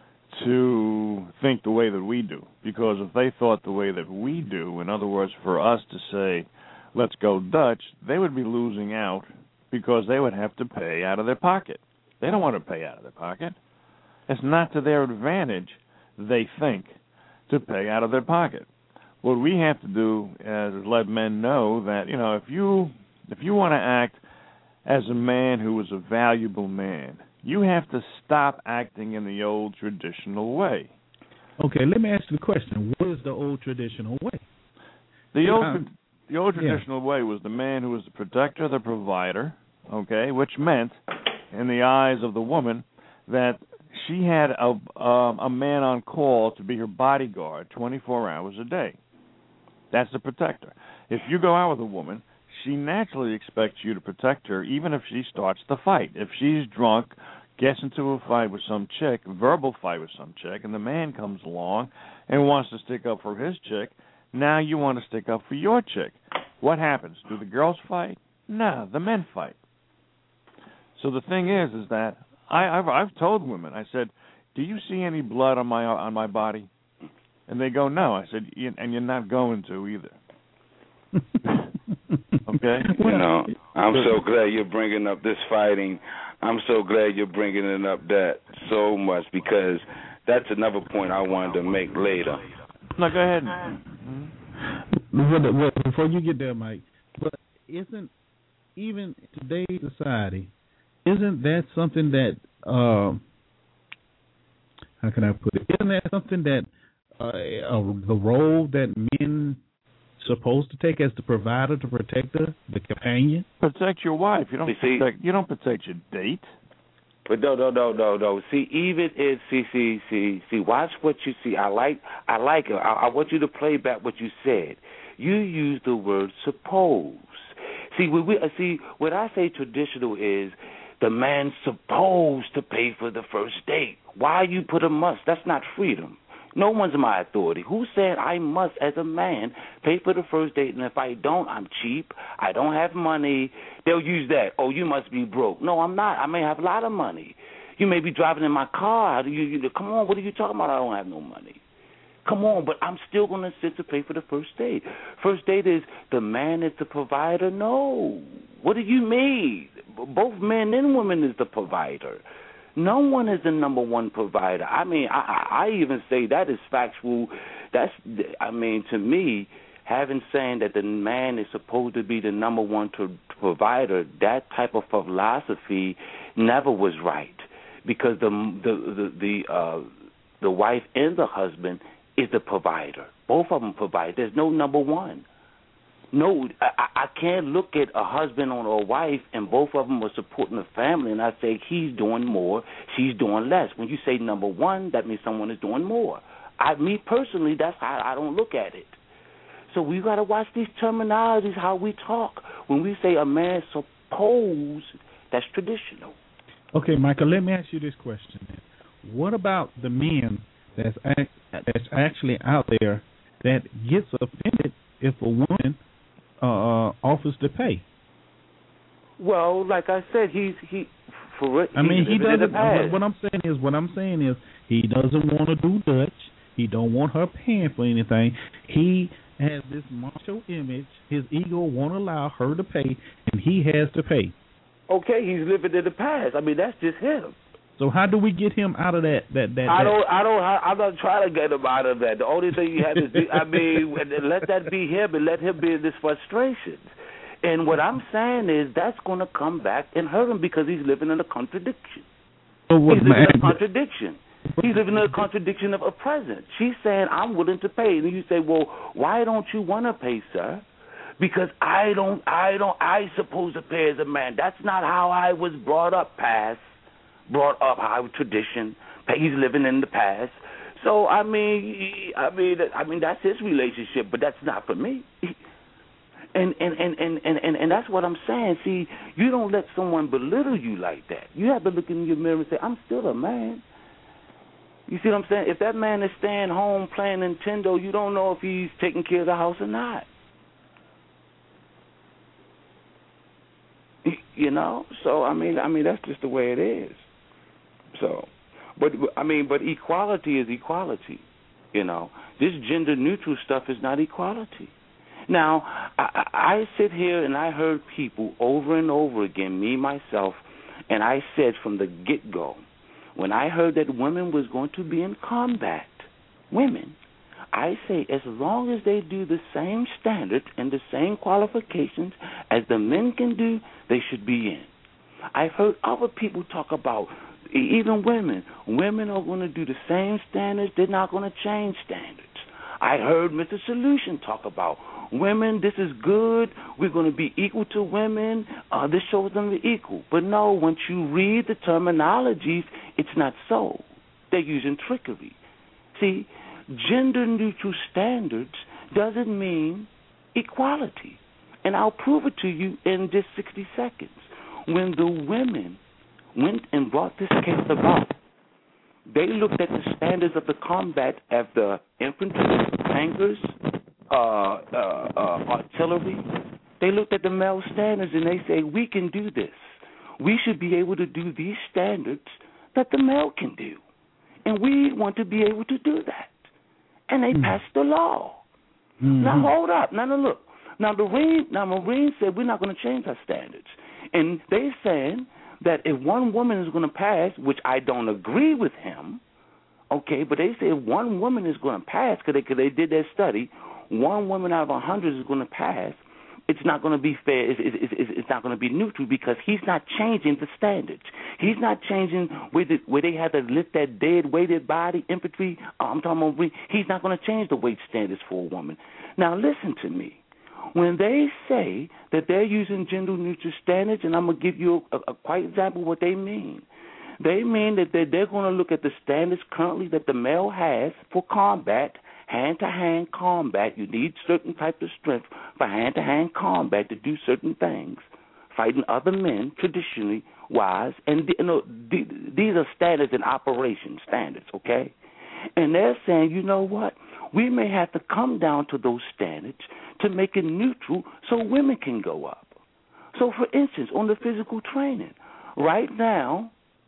to think the way that we do, because if they thought the way that we do, in other words, for us to say, let's go Dutch, they would be losing out because they would have to pay out of their pocket. They don't want to pay out of their pocket. It's not to their advantage, they think, to pay out of their pocket. What we have to do is let men know that, if you want to act as a man who is a valuable man, you have to stop acting in the old traditional way.
Okay, let me ask you the question. What is the old traditional way?
The old traditional way was the man who was the protector, the provider, okay, which meant, in the eyes of the woman, that she had a man on call to be her bodyguard 24 hours a day. That's the protector. If you go out with a woman, she naturally expects you to protect her, even if she starts the fight. If she's drunk, gets into a fight with some chick, verbal fight with some chick, and the man comes along and wants to stick up for his chick, now you want to stick up for your chick. What happens? Do the girls fight? No, the men fight. So the thing is that I've told women, I said, do you see any blood on my body? And they go, no. I said, and you're not going to either. Okay?
I'm so glad you're bringing up this fighting. I'm so glad you're bringing it up that so much, because that's another point I wanted to make later.
No, go ahead.
Well, before you get there, Mike, but isn't, even today's society, isn't that something that, how can I put it, isn't that something that the role that men supposed to take as the provider, the protector, the companion?
Protect your wife. You don't protect your date.
But no. See, even if see, watch what you see. I like it. I want you to play back what you said. You use the word suppose. See, what I say traditional is the man's supposed to pay for the first date. Why you put a must? That's not freedom. No one's my authority. Who said I must, as a man, pay for the first date, and if I don't, I'm cheap, I don't have money? They'll use that. Oh, you must be broke. No, I'm not. I may have a lot of money. You may be driving in my car. Come on, what are you talking about? I don't have no money. Come on, but I'm still going to sit to pay for the first date. First date is the man is the provider? No. What do you mean? Both men and women is the provider. No one is the number one provider. I mean, I even say that is factual. To me, saying that the man is supposed to be the number one provider, that type of philosophy never was right, because the wife and the husband is the provider. Both of them provide. There's no number one. No, I can't look at a husband or a wife and both of them are supporting the family and I say he's doing more, she's doing less. When you say number one, that means someone is doing more. Me personally, that's how I don't look at it. So we got to watch these terminologies, how we talk. When we say a man suppose, that's traditional.
Okay, Michael, let me ask you this question. What about the men that's actually out there that gets offended if a woman offers to pay?
Well, like I said, he
doesn't. What I'm saying is, he doesn't want to do Dutch. He don't want her paying for anything. He has this macho image. His ego won't allow her to pay, and he has to pay.
Okay, he's living in the past. I mean, that's just him.
So how do we get him out of that?
I'm not trying to get him out of that. The only thing you have to do, let that be him and let him be in this frustration. And what I'm saying is that's going to come back and hurt him because he's living in a contradiction. He's living in a contradiction. He's living in a contradiction of a present. She's saying, I'm willing to pay. And you say, well, why don't you want to pay, sir? Because I supposed to pay as a man. That's not how I was brought up, how tradition. He's living in the past. So I mean that's his relationship, but that's not for me. And that's what I'm saying. See, you don't let someone belittle you like that. You have to look in your mirror and say, I'm still a man. You see what I'm saying? If that man is staying home playing Nintendo, you don't know if he's taking care of the house or not. You know? So I mean that's just the way it is. So, but equality is equality. You know, this gender neutral stuff is not equality. Now, I sit here and I heard people over and over again, me myself, and I said from the get-go, when I heard that women was going to be in combat, I say as long as they do the same standards and the same qualifications as the men can do, they should be in. I've heard other people talk about even women. Women are going to do the same standards. They're not going to change standards. I heard Mr. Solution talk about women, this is good. We're going to be equal to women. This shows them the equal. But no, once you read the terminologies, it's not so. They're using trickery. See, gender-neutral standards doesn't mean equality. And I'll prove it to you in just 60 seconds. When the women went and brought this case about, they looked at the standards of the combat of the infantry, tankers, artillery. They looked at the male standards and they say, we can do this. We should be able to do these standards that the male can do. And we want to be able to do that. And they passed the law. Mm-hmm. Now, hold up. Now, look. Now, Marine said we're not going to change our standards. And they're saying that if one woman is going to pass, which I don't agree with him, okay, but they say if one woman is going to pass, because they did their study, one woman out of 100 is going to pass, it's not going to be fair, it's not going to be neutral because he's not changing the standards. He's not changing where they have to lift that dead, weighted body, infantry, I'm talking about, he's not going to change the weight standards for a woman. Now, listen to me. When they say that they're using gender-neutral standards, and I'm going to give you a quite example of what they mean. They mean that they're going to look at the standards currently that the male has for combat, hand-to-hand combat. You need certain type of strength for hand-to-hand combat to do certain things, fighting other men traditionally wise. And these are standards and operation standards, okay? And they're saying, you know what? We may have to come down to those standards to make it neutral so women can go up. So, for instance, on the physical training, right now,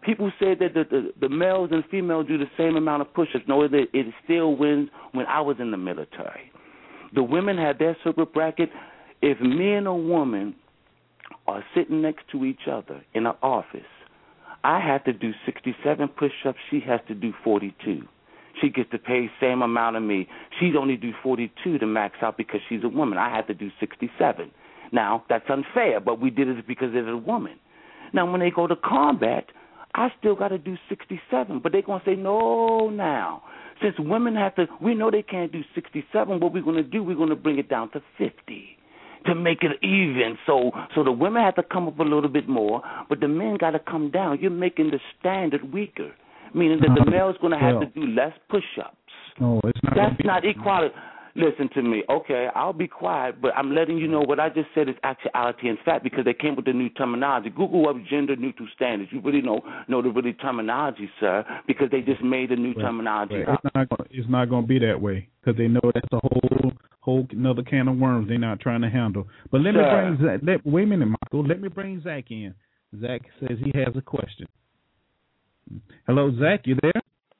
People say that the males and females do the same amount of push-ups. No, it still wins when I was in the military. The women had their separate bracket. If me and a woman are sitting next to each other in an office, I have to do 67 push-ups. She has to do 42. She gets to pay same amount of me. She'd only do 42 to max out because she's a woman. I have to do 67. Now, that's unfair, but we did it because it's a woman. Now, when they go to combat, I still got to do 67, but they're going to say, no, now. Since women have to, we know they can't do 67, what we're going to do, we're going to bring it down to 50 to make it even. So the women have to come up a little bit more, but the men got to come down. You're making the standard weaker, meaning that the male's going to have to do less push-ups.
No, it's not.
That's not equality. Listen to me. Okay, I'll be quiet, but I'm letting you know what I just said is actuality and fact because they came with the new terminology. Google up gender-neutral standards. You really know the really terminology, sir, because they just made a new terminology.
It's not going to be that way because they know that's a whole another can of worms they're not trying to handle. But let me bring Zach. Wait a minute, Michael. Let me bring Zach in. Zach says he has a question. Hello, Zach. You there?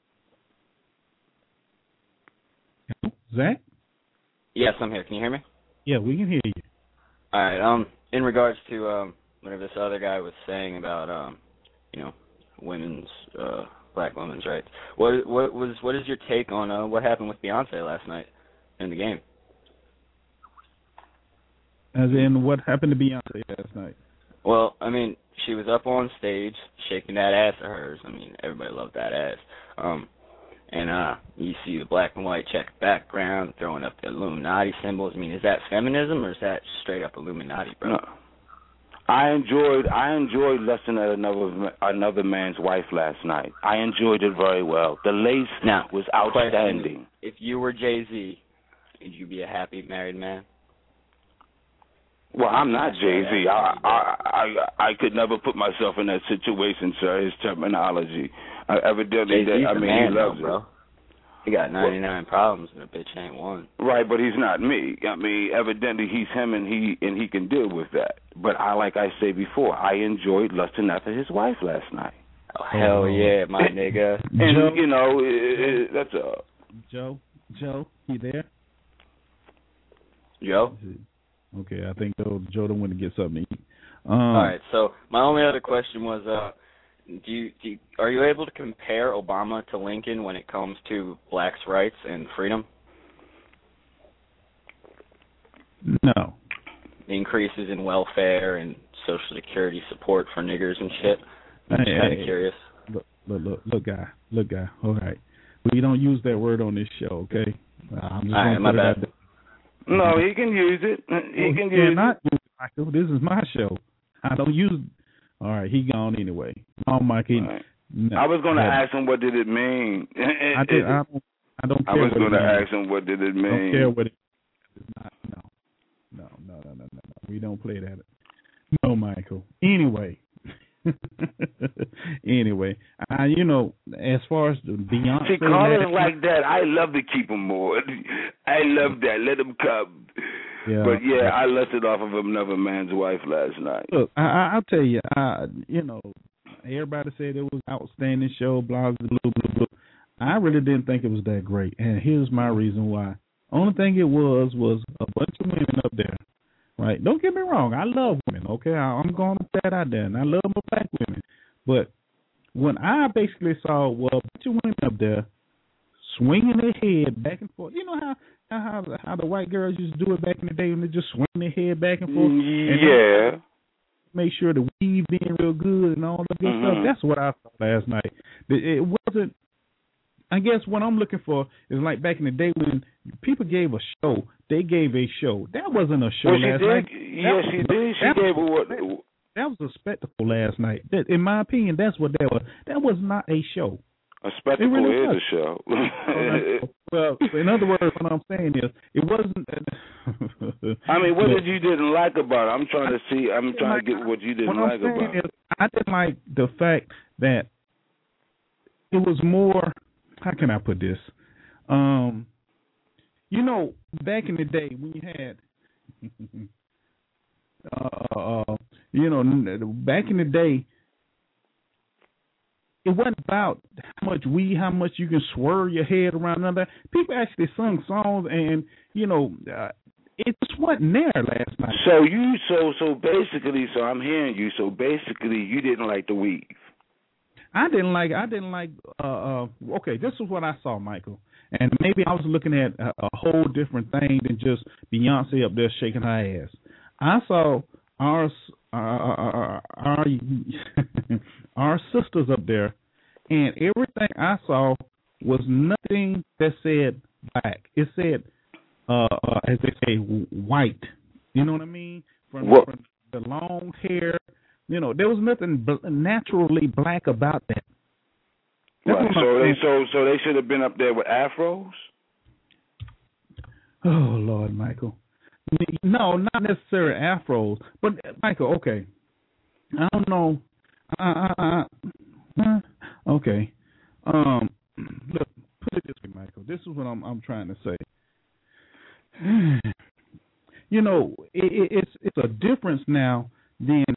Hello, Zach?
Yes, I'm here. Can you hear me?
Yeah, we can hear you.
All right. In regards to whatever this other guy was saying about women's black women's rights, what is your take on what happened with Beyonce last night in the game?
As in, what happened to Beyonce last night?
Well, I mean, she was up on stage shaking that ass of hers. I mean, everybody loved that ass. And you see the black and white check background, throwing up the Illuminati symbols. I mean, is that feminism or is that straight up Illuminati, bro?
No. I enjoyed lusting at another man's wife last night. I enjoyed it very well. The lace was outstanding.
Question, if you were Jay-Z, would you be a happy married man?
Well, I'm not Jay-Z. I could never put myself in that situation, sir. His terminology. Evidently, he loves
bro.
it.
He got 99 problems and a bitch ain't one.
Right, but he's not me. I mean, evidently he's him and he can deal with that. But like I said before, I enjoyed lusting after his wife last night.
Oh, hell yeah, my nigga.
And,
Joe,
that's a...
Joe, you there?
Joe?
Okay, I think Joe don't want to get something to eat.
All right, so my only other question was, are you able to compare Obama to Lincoln when it comes to blacks' rights and freedom?
No.
The increases in welfare and Social Security support for niggers and shit. I'm just kind of curious.
Look, guy. All right, we don't use that word on this show, okay? I'm just
all right, my bad.
No, he can use it. He can use it.
Michael, this is my show. I don't use it. All right, he gone anyway. Oh, Mike.
Right. No, I was going to ask him what did it mean.
I don't care.
I was going to ask him what did it mean.
I don't care what it is. No. We don't play that. No, Michael. Anyway. As far as the Beyonce...
See, callers like that, I love to keep them more. I love that. Let them come. Yeah, but, I lusted off of another man's wife last night.
Look, I'll tell you, everybody said it was an outstanding show, blah, blah, blah, blah. I really didn't think it was that great, and here's my reason why. Only thing it was a bunch of women up there, right? Don't get me wrong, I love women, okay? I'm going to put that out there, and I love my black women. But when I basically saw, a bunch of women up there swinging their head back and forth, you know how the white girls used to do it back in the day when they just swing their head back and forth?
And
make sure the weave in real good and all the good stuff. That's what I saw last night. It wasn't, I guess what I'm looking for is like back in the day when people gave a show. They gave a show. That wasn't a show last night.
Yes, she did. She gave what?
That was a spectacle last night. In my opinion, that's what that was. That was not a show.
A spectacle really is a show.
Well, in other words, what I'm saying is, it wasn't.
I mean, what did you didn't like about it? I'm trying to get what you didn't like about it.
I didn't like the fact that it was more. How can I put this? Back in the day when you had, back in the day, it wasn't about how much how much you can swerve your head around another. People actually sung songs, and it just wasn't there last night.
So basically, I'm hearing you. So basically, you didn't like the weave.
I didn't like. Okay, this is what I saw, Michael, and maybe I was looking at a whole different thing than just Beyonce up there shaking her ass. I saw our sisters up there, and everything I saw was nothing that said black. It said, as they say, white. You know what I mean? From the long hair. There was nothing naturally black about that.
Right. So they should have been up there with afros.
Oh Lord, Michael. No, not necessarily afros, but Michael. Okay, I don't know. Okay. Look, put it this way, Michael. This is what I'm trying to say. It's a difference now than.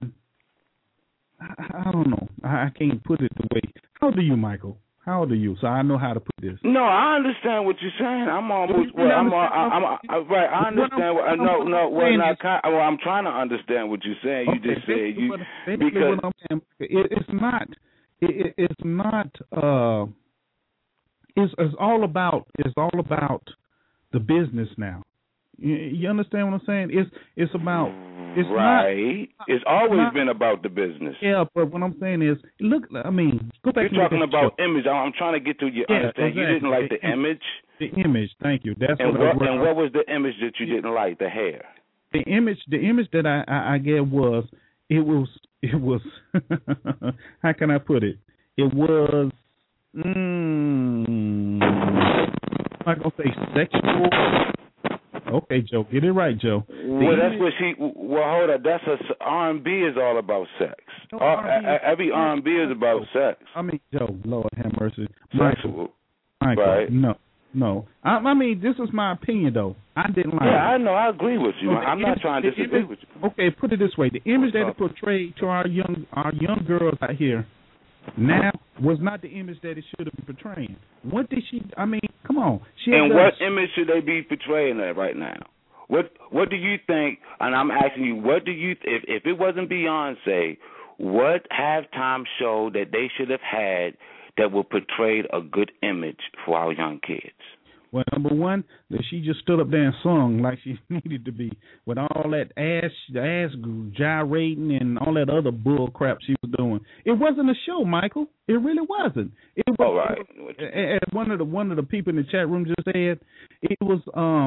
I don't know. I can't put it the way. How old are you, Michael? How old are you? So I know how to put this.
No, I understand what you're saying. I'm almost. Right. I understand. I'm trying to understand what you're saying. You just said because what I'm saying,
it's not. It's all about the business now. You understand what I'm saying? It's about. It's
right. It's always been about the business.
Yeah, but what I'm saying is, look. I mean, go back.
You're talking about image. I'm trying to get to your understanding. Exactly. You didn't like the image.
The image. Thank you. That's
and what was the image that you didn't like? The hair.
The image that I get was it was how can I put it? It was I'm not gonna say sexual. Okay, Joe, get it right, Joe.
That's what she. Well, hold on. That's R&B is all about sex.
No,
every R&B is about sex.
I mean, Joe, Lord have mercy,
Michael.
Right? No. I mean, this is my opinion, though. I didn't like.
Yeah, I know. I agree with you. I'm not trying to disagree with you.
Okay, put it this way: the image that it portrayed to our young girls out here now was not the image that it should have been portraying. What did she? I mean, come on.
What image should they be portraying right now? What do you think? And I'm asking you, what do you if it wasn't Beyonce, what halftime show that they should have had that would portray a good image for our young kids?
Well, number one, that she just stood up there and sung like she needed to be, with all that ass gyrating and all that other bull crap she was doing. It wasn't a show, Michael. It really wasn't. It was.
All right.
As one of the people in the chat room just said, it was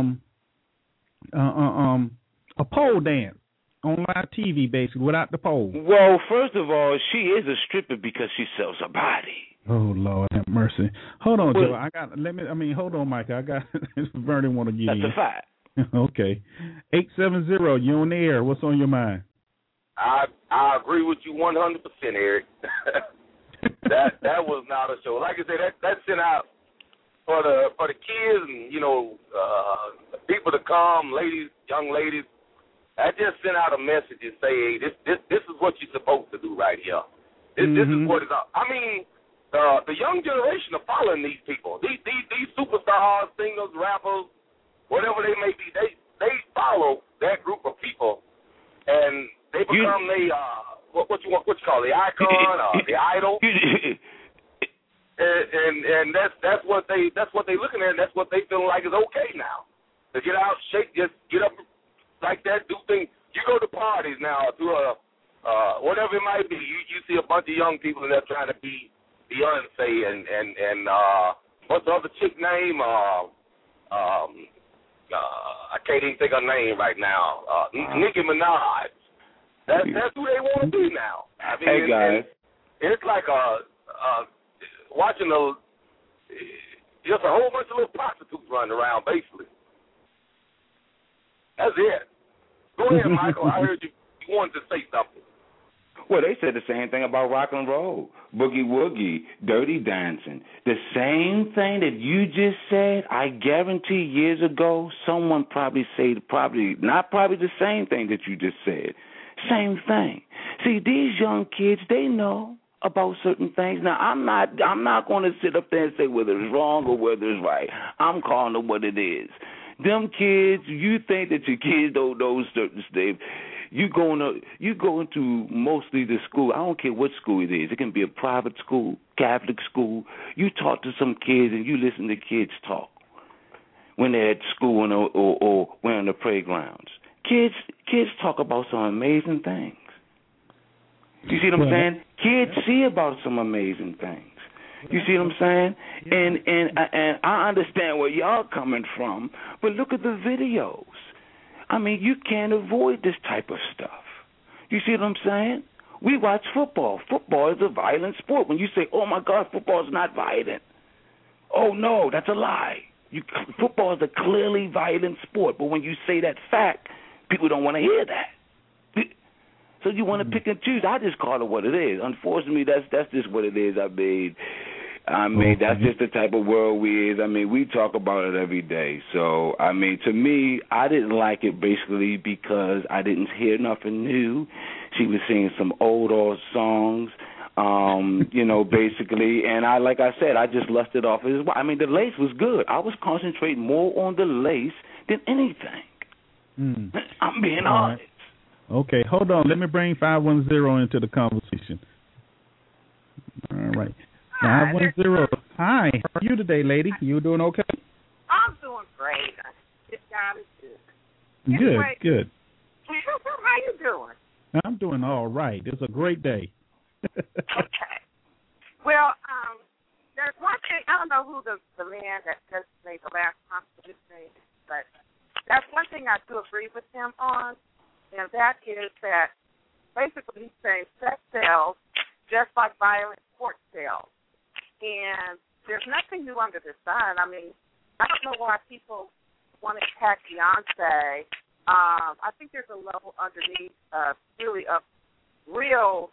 a pole dance on live TV, basically, without the pole.
Well, first of all, she is a stripper because she sells her body.
Oh Lord have mercy. Hold on, Joe. Hold on, Mike. I got Vernon want to give you.
That's a fact.
Okay. 870, you on the air. What's on your mind?
I agree with you 100%, Eric. that was not a show. Like I said, that sent out for the kids and people to come, young ladies. That just sent out a message and say, hey, this is what you're supposed to do right here. This is what it's. I mean. The young generation are following these people. These superstars, singers, rappers, whatever they may be, they follow that group of people, and they become what you call the icon or the idol. and that's what they looking at. And that's what they feeling like is okay now. To get out, shake, just get up like that, do things. You go to parties now, to whatever it might be. You see a bunch of young people and they're trying to be Beyonce and what's the other chick name? I can't even think of her name right now. Nicki Minaj. That's who they want to be now. I mean,
hey guys,
it's like watching just a whole bunch of little prostitutes running around, basically. That's it. Go ahead, Michael. I heard you wanted to say something.
Well, they said the same thing about rock and roll, boogie woogie, dirty dancing. The same thing that you just said, I guarantee years ago, someone probably said not the same thing that you just said. Same thing. See, these young kids, they know about certain things. Now, I'm not going to sit up there and say whether it's wrong or whether it's right. I'm calling it what it is. Them kids, you think that your kids don't know certain stuff. You go into mostly the school. I don't care what school it is. It can be a private school, Catholic school. You talk to some kids and you listen to kids talk when they're at school or when on the playgrounds. Kids talk about some amazing things. You see what I'm saying? Kids see about some amazing things. You see what I'm saying? And I understand where y'all coming from, but look at the videos. I mean, you can't avoid this type of stuff. You see what I'm saying? We watch football. Football is a violent sport. When you say, oh, my God, football is not violent. Oh, no, that's a lie. Football is a clearly violent sport, but when you say that fact, people don't want to hear that. So you want to pick and choose. I just call it what it is. Unfortunately, that's just what it is. I mean, that's just the type of world we is. I mean, we talk about it every day. So, I mean, to me, I didn't like it basically because I didn't hear nothing new. She was singing some old songs, basically. And like I said, I just lusted off of his. I mean, the lace was good. I was concentrating more on the lace than anything. I'm being honest.
Okay, hold on. Let me bring 510 into the conversation. All right. 510. Hi. How are you today, lady? You doing okay?
I'm doing great. This God is good. Anyway,
Good.
How you doing?
I'm doing all right. It's a great day.
Okay. Well, there's one thing. I don't know who the man that just made the last comment is, but that's one thing I do agree with him on, and that is that basically he's saying sex sells just like violent sports sells. And there's nothing new under the sun. I mean, I don't know why people want to attack Beyonce. I think there's a level underneath really of real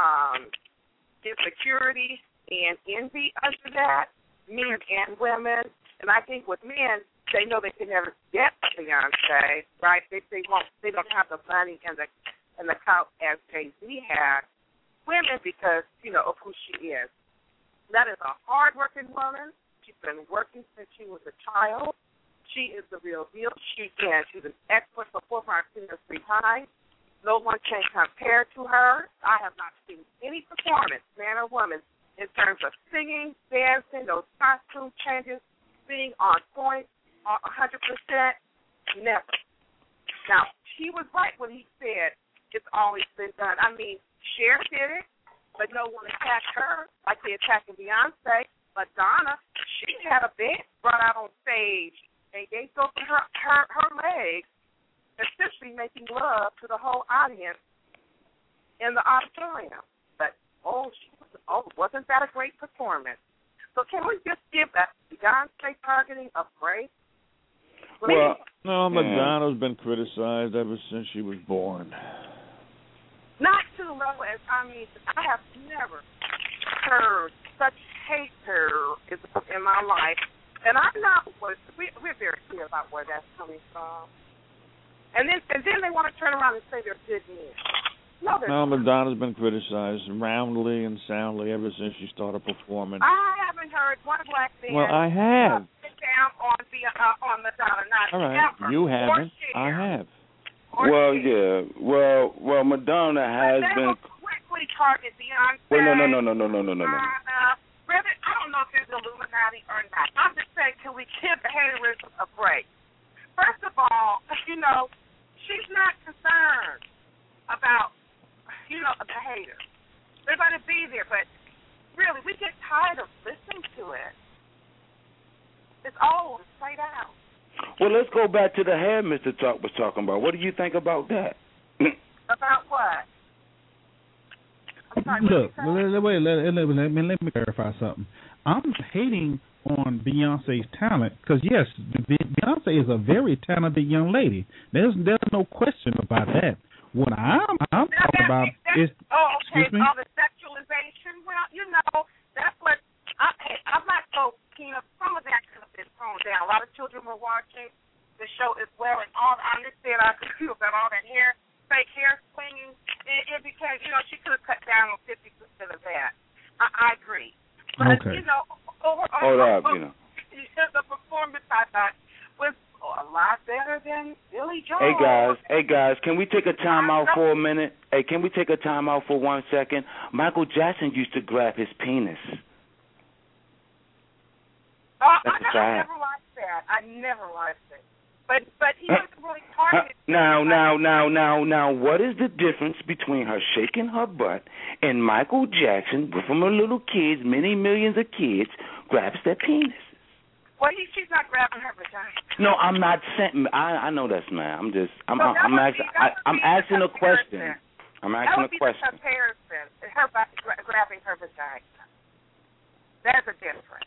insecurity and envy under that, men and women. And I think with men, they know they can never get Beyonce, right? They don't have the money and the clout as Jay-Z had. Women, because, of who she is. That is a hard-working woman. She's been working since she was a child. She is the real deal. She's an excellent performer. I've seen her 3 times. No one can compare to her. I have not seen any performance, man or woman, in terms of singing, dancing, those costume changes, being on point, 100%, never. Now, he was right when he said it's always been done. I mean, Cher did it, but no one attacked her like they attacking Beyonce. Madonna, she had a band brought out on stage, and they opened her legs, essentially making love to the whole audience in the auditorium. But, wasn't that a great performance? So can we just give that Beyonce targeting a break?
Well, no, Madonna's been criticized ever since she was born.
Not to the level as, I have never heard such hatred in my life. And I know we're very clear about where that's coming from. And then they want to turn around and say they're good men. No,
Madonna's been criticized roundly and soundly ever since she started performing.
I haven't heard one black man.
Well, I have.
Sit down on Madonna. Not
all right,
ever.
You haven't. I have.
Well, yeah. Well, Madonna has been.
Quickly target Beyonce.
Well, no.
Brother, I don't know if it's Illuminati or not. I'm just saying, can we give the haterism a break? First of all, she's not concerned about, the haters. They're going to be there, but really, we get tired of listening to it. It's old. It's played out.
Well, let's go back to the hair Mr. Talk was talking about. What do you think about that?
About what?
Look, let me clarify something. I'm hating on Beyonce's talent because, yes, Beyonce is a very talented young lady. There's no question about that. What I'm talking about is...
Oh, okay, all the sexualization. Well, that's what... I'm not so keen of... Some of that could have been toned down. A lot of children were watching the show as well, and all I understand, I feel about all that fake hair swinging because, she could have cut down on 50% of that. I agree. But,
okay.
Hold up,
the performance, I thought, was a lot better than Billy Joel.
Hey, guys, can we take a time out for a minute? Hey, can we take a time out for 1 second? Michael Jackson used to grab his penis.
I never watched that. I never watched it. But he wasn't really targeted.
Now, what is the difference between her shaking her butt and Michael Jackson, from her little kids, many millions of kids, grabs their penis?
Well, she's not grabbing her vagina.
No, I'm not saying. I know that's man. I'm asking a question. I'm asking a question.
The comparison, her grabbing her vagina. There's a difference.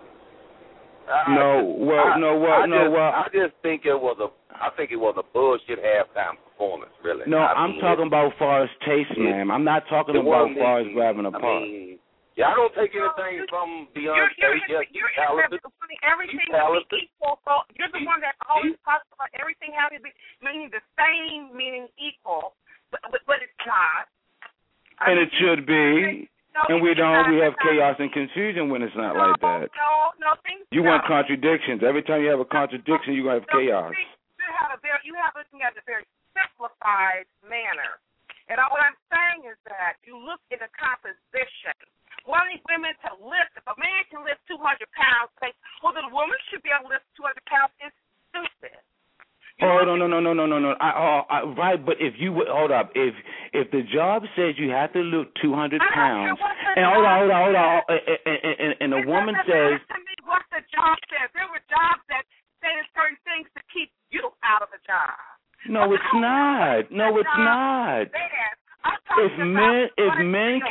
I just think it was a bullshit halftime performance, really.
No, I'm talking about far as taste, ma'am. I'm not talking about far as grabbing a part.
I don't take anything from Beyonce. You're talented.
Everything is equal. So you're the one that always talks about everything having to be meaning the same, meaning equal, but it's not.
And it should be. And we have chaos and confusion when it's not like that.
No,
you want contradictions. Every time you have a contradiction, you're going to have chaos.
You have looking at a very simplified manner. And what I'm saying is that you look at a composition. Wanting women to lift, if a man can lift 200 pounds, say, well, the woman should be able to lift 200 pounds, is stupid.
No. Right, but if you hold up, if the job says you have to lift 200 pounds, and hold on, and a woman says,
to me what the job says. There were jobs that say certain things to keep you out of a job.
No, it's not. No, it's not. If men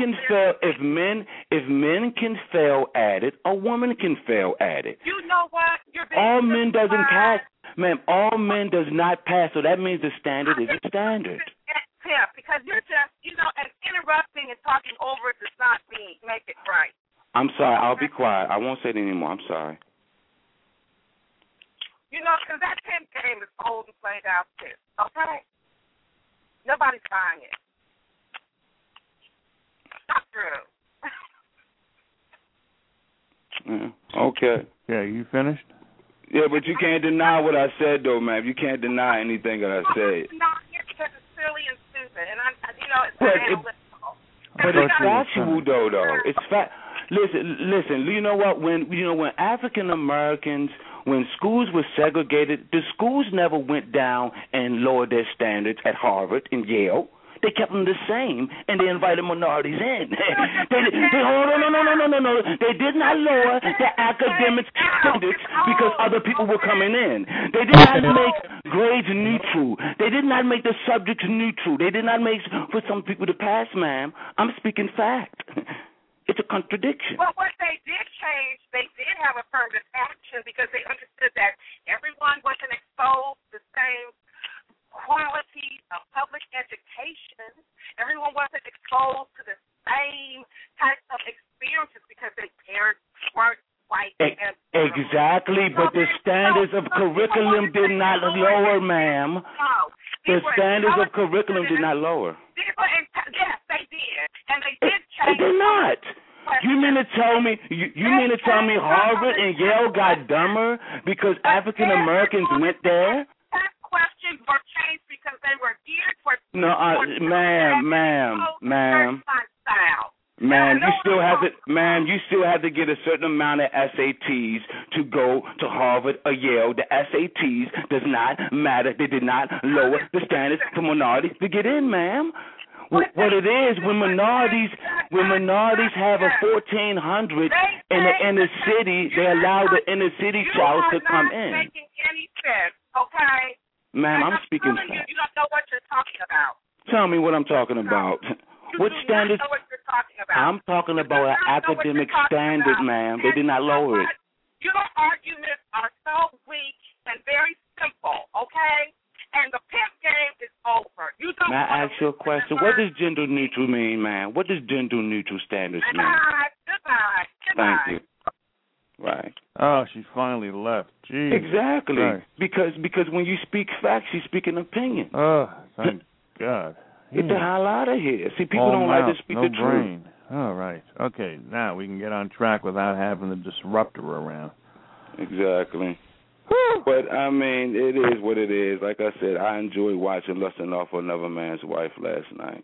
can fail at it, a woman can fail at it.
You know what?
All men doesn't pass. Ma'am, all men does not pass, so that means the standard is a standard.
Yeah, because you're just, and interrupting and talking over it does not make it right.
I'm sorry. I'll be quiet. I won't say it anymore. I'm sorry.
Because that pimp game is old and played out too. Okay? Nobody's buying it. Not true.
Okay.
Yeah, you finished?
Yeah, but you can't deny what I said, though, ma'am. You can't deny anything that I said.
Not because it's silly and stupid, and it's not analytical.
But it's factual, though. It's fact. Listen. You know what? When African Americans, when schools were segregated, the schools never went down and lowered their standards at Harvard and Yale. They kept them the same, and they invited minorities in. No. They did not lower the academic standards because other people were coming in. They did not make grades neutral. They did not make the subjects neutral. They did not make for some people to pass, ma'am. I'm speaking fact. It's a contradiction.
Well, what they did change, they did have affirmative action because they understood that everyone wasn't exposed to the same quality of public education. Everyone wasn't exposed to the same types of experiences because their parents weren't white.
Exactly, but the standards of curriculum did not lower, ma'am.
No.
The standards of curriculum did not lower.
Yes, they did. And they did change.
They did not. You mean to tell me Harvard and Yale got dumber because African Americans went there?
Questions were changed because they were geared for
Ma'am, you still have to get a certain amount of SATs to go to Harvard or Yale. The SATs does not matter. They did not lower the standards for minorities to get in, ma'am. What it is, when minorities have a 1400 in the inner city, they allow the inner city child to come in.
You are not making any sense, okay?
Ma'am, I'm speaking fact.
You don't know what you're talking about.
Tell me what I'm talking about. What standards?
Know what you're talking about.
I'm talking about an academic standard, ma'am. They did not lower it.
Your arguments are so weak and very simple, okay? And the pimp game is over.
May I ask you a question? What does gender neutral mean, ma'am? What does gender neutral standards mean?
Goodbye.
Thank you. Right.
Oh, she finally left. Jeez.
Exactly. Right. Because when you speak facts, you speak an opinion.
Oh, thank God.
Get the hell out of here. See, people don't like to speak
no
the
brain.
truth.
All right. Okay, now we can get on track without having the disruptor around.
Exactly. But, I mean, it is what it is. Like I said, I enjoyed watching Lusting Off Another Man's Wife last night.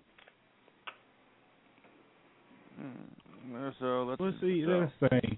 So let's
see. Let's say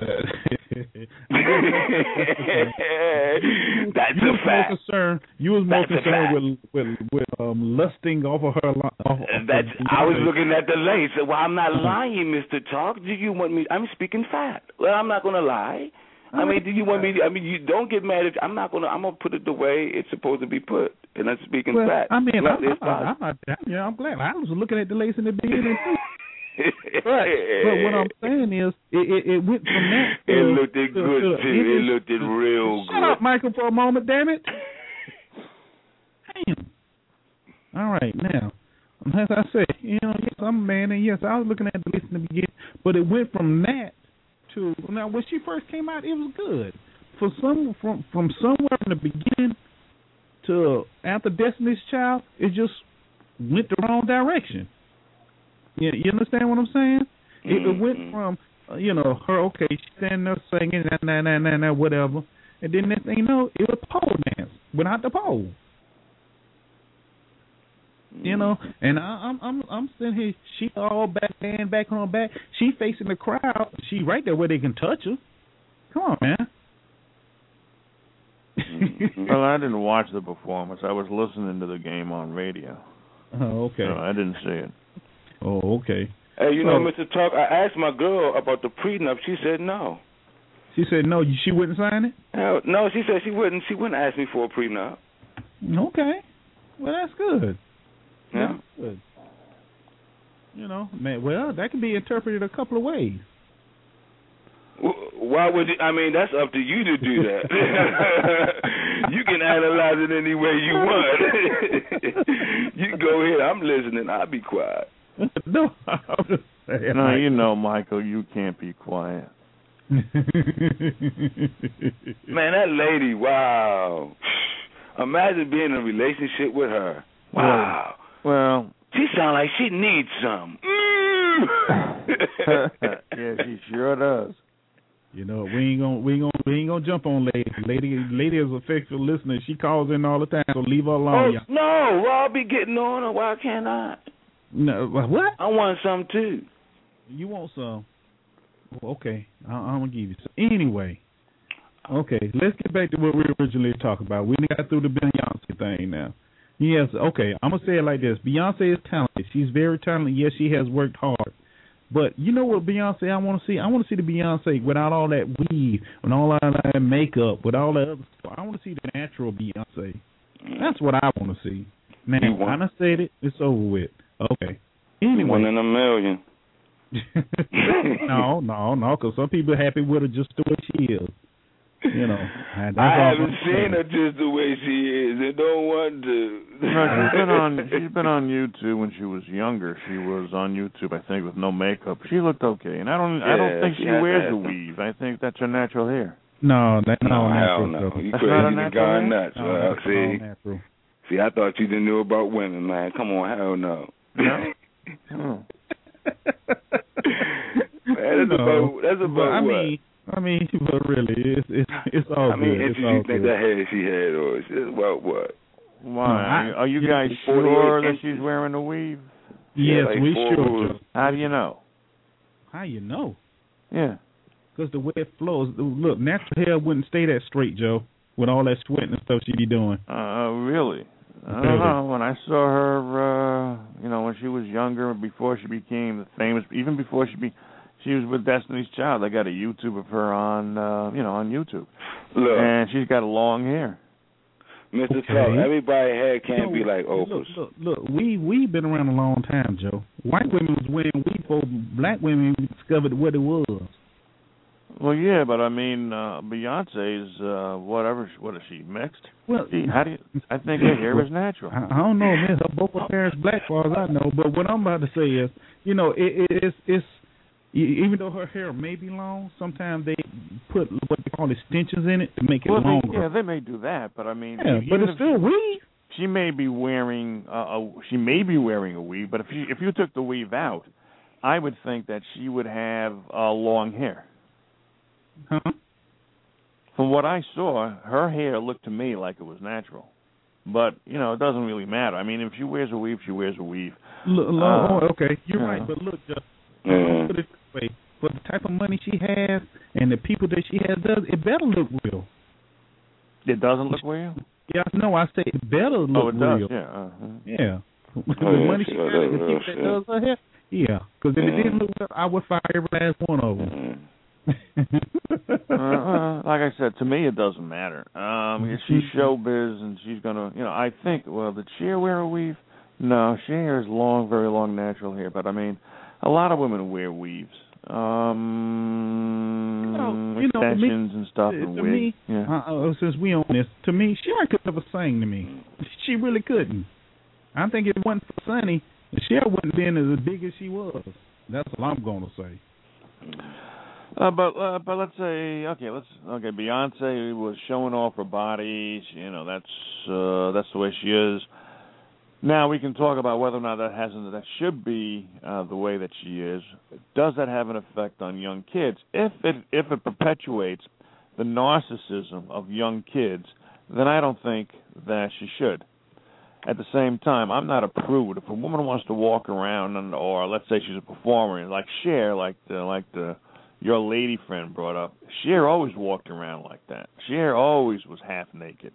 that's a fact.
You was more concerned with lusting off of her.
I was looking at the lace. Well, I'm not lying, Mr. Talk. Do you want me? I'm speaking fact. Well, I'm not gonna lie. I mean, do you want me? I mean, you don't get mad if I'm not gonna. I'm gonna put it the way it's supposed to be put, and I'm speaking fact.
I mean, I'm glad. I was looking at the lace in the beginning too. But what I'm saying is, it went from that.
It looked good too. It looked real good.
Shut up, Michael, for a moment, damn it. Damn. All right, now, as I said, yes, I'm a man, and yes, I was looking at the list in the beginning, but it went from that to now. When she first came out, it was good. From somewhere in the beginning to after Destiny's Child, it just went the wrong direction. You understand what I'm saying? It went from, her, okay, she's standing there singing, nah, whatever. And then next thing you know, it was pole dance without the pole. And I'm sitting here, she all back on her back. She facing the crowd. She right there where they can touch her. Come on, man.
Well, I didn't watch the performance. I was listening to the game on radio.
Oh, okay.
So I didn't see it.
Oh, okay.
Hey, Mr. Talk, I asked my girl about the prenup. She said no.
She said no. She wouldn't sign it?
No, she said she wouldn't. She wouldn't ask me for a prenup.
Okay. Well, that's good.
Yeah.
That's good. Man, well, that can be interpreted a couple of ways.
Why would you? I mean, that's up to you to do that. You can analyze it any way you want. You go ahead. I'm listening. I'll be quiet.
No, I'm just saying.
No, Michael, you can't be quiet.
Man, that lady, wow. Imagine being in a relationship with her. Wow.
Well,
she sounds like she needs some.
Yeah, she sure does.
We ain't gonna jump on lady. Lady is a faithful listener. She calls in all the time, so leave her alone.
Oh, no, well, I'll be getting on her. Why can't I?
No, what?
I want some too.
You want some? Okay, I'm gonna give you some. Anyway, okay, let's get back to what we originally talked about. We got through the Beyonce thing now. Yes, okay, I'm gonna say it like this: Beyonce is talented. She's very talented. Yes, she has worked hard. But you know what Beyonce I want to see? I want to see the Beyonce without all that weave and all that makeup, with all that other stuff. I want to see the natural Beyonce. That's what I want to see. Man, I done said it. It's over with. Okay. Anyway.
1 in a million.
No, because some people are happy with her just the way she is.
I haven't seen her just the way she is. I don't want to.
She's been on YouTube when she was younger. She was on YouTube, I think, with no makeup. She looked okay, and I don't think she wears a weave. I think that's her natural hair.
No, that's not
natural.
No,
you crazy. You gone nuts. Well, see, I thought you didn't know about women, man. Come on, hell no.
No.
That's about what?
I mean, but really, it's all good.
I mean, if you think that hair she had, or it's about what?
Why? Are you guys sure that she's wearing a weave?
Yes, we sure.
How do you know?
How you know?
Yeah.
Because the way it flows. Look, natural hair wouldn't stay that straight, Joe, with all that sweat and stuff she be doing.
Really? I don't know. When I saw her, when she was younger, before she became famous, even before she was with Destiny's Child. I got a YouTube of her on YouTube.
Look,
and
she's got long hair.
Mr. Talk, everybody's hair can't be like Oprah's.
Look, we've been around a long time, Joe. White women was wearing weave before black women discovered what it was.
Well, yeah, but I mean, Beyonce's what is she, mixed?
Well,
I think her hair is natural.
I don't know, man. Both her parents black, as far as I know. But what I'm about to say is, it's even though her hair may be long, sometimes they put what they call extensions in it to make it longer.
Yeah, they may do that, but I mean,
but it's still weave.
she may be wearing a weave, but if you took the weave out, I would think that she would have long hair.
Huh?
From what I saw, her hair looked to me like it was natural. But, it doesn't really matter. I mean, if she wears a weave, she wears a weave.
Okay, you're right. But look, just put it this way. For the type of money she has and the people that she has, it better look real.
It doesn't look real?
Yeah, no, I say it better look real.
Does, yeah.
Yeah. The money she has and the people that does her hair, yeah. Because if it didn't look real, I would fire every last one of them.
Like I said, to me it doesn't matter. If she's showbiz and she's gonna, I think. Well, did she wear a weave? No, she has long, very long natural hair. But I mean, a lot of women wear weaves, extensions and stuff, and wigs.
Since we own this, to me, Cher could never sing to me. She really couldn't. I think if it wasn't for Sonny, Cher wouldn't been as big as she was. That's what I'm gonna say.
But let's say Beyonce was showing off her body. That's the way she is. Now we can talk about whether or not that should be the way that she is. Does that have an effect on young kids? If it perpetuates the narcissism of young kids, then I don't think that she should. At the same time, I'm not a prude. If a woman wants to walk around, or let's say she's a performer, like Cher, like your lady friend brought up, Cher always walked around like that. Cher always was half naked.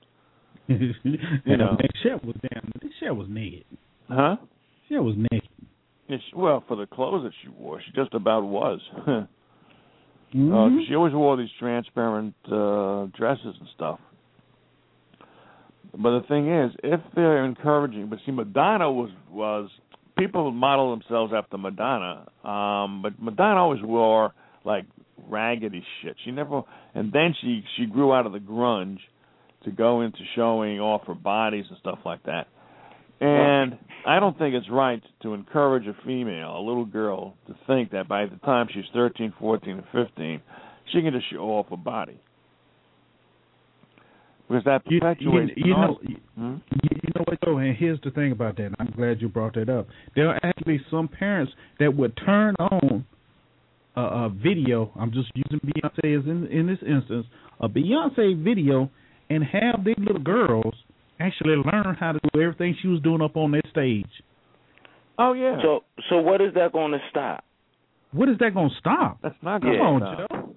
Cher was naked.
Huh?
Cher was naked.
Well, for the clothes that she wore, she just about was.
Mm-hmm.
She always wore these transparent dresses and stuff. But the thing is, if they're encouraging, but see, Madonna was people model themselves after Madonna, but Madonna always wore like raggedy shit. She never, and then she grew out of the grunge to go into showing off her bodies and stuff like that. And I don't think it's right to encourage a female, a little girl, to think that by the time she's 13, 14, or 15, she can just show off her body. Because that perpetuates...
You know what, though, and here's the thing about that. I'm glad you brought that up. There are actually some parents that would turn on a video. I'm just using Beyonce as in this instance. A Beyonce video and have these little girls actually learn how to do everything she was doing up on that stage.
Oh, yeah.
So what is that going to stop?
What is that going to stop?
That's not going to stop.
Joe.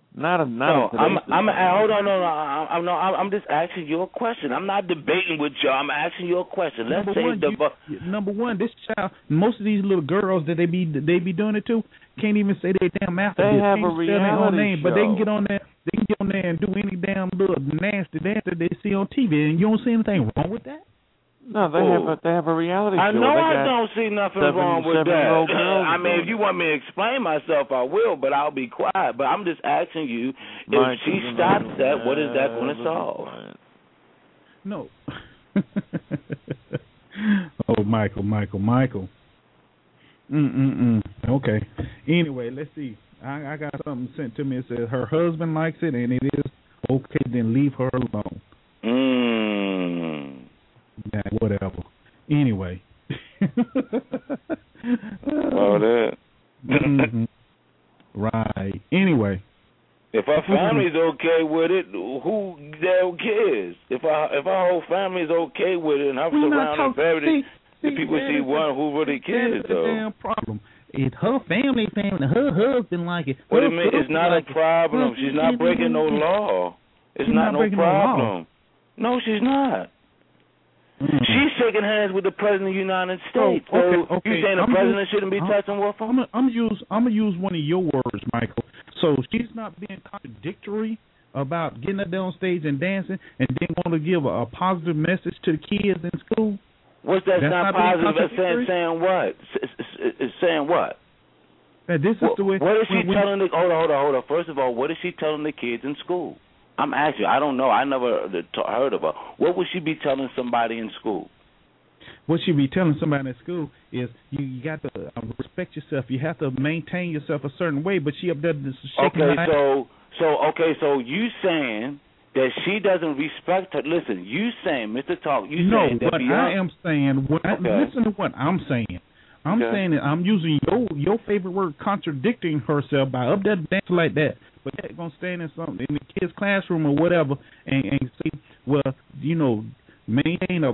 I'm just asking you a question. I'm not debating with you. I'm asking you a question.
Number one, this child, most of these little girls that they be doing it to can't even say their damn alphabet.
They have a reality show.
But they can get on there. They can get on there and do any damn little nasty dance that they see on TV, and you don't see anything wrong with that.
No, they have a reality show.
I know I don't see nothing wrong with that. I mean, if you want me to explain myself, I will, but I'll be quiet. But I'm just asking you, if she stops that, what is that going to solve?
No. Oh, Michael. Okay. Anyway, let's see. I got something sent to me. It says her husband likes it, and it is okay. Then leave her alone. Yeah, whatever. Anyway.
That.
Right. Anyway.
If our family's okay with it, who the hell cares? If our whole family's okay with it and I'm surrounded by family, the people see one who really cares, though.
That's the damn problem. It's her family, her husband like it.
What do you mean? It's not a problem. She's not breaking no law. It's not no problem. No, she's not. She's shaking hands with the President of the United States. Okay. You saying the President shouldn't be touching with her?
I'm gonna use one of your words, Michael. So she's not being contradictory about getting up there on stage and dancing and then want to give a positive message to the kids in school?
What's that? That's not positive. Saying what? Saying what?
This is the way.
What is she telling the? Hold on. First of all, what is she telling the kids in school? I'm asking. I don't know. I never heard of her. What would she be telling somebody in school?
What she be telling somebody in school is you got to respect yourself. You have to maintain yourself a certain way. But she up there shaking her head.
So you saying that she doesn't respect her. Listen, you saying, Mr. Talk, you saying that
what I am saying, listen to what I'm saying. I'm saying that I'm using your favorite word, contradicting herself by up there dancing like that. But they're going to stand in the kid's classroom or whatever and say, well, maintain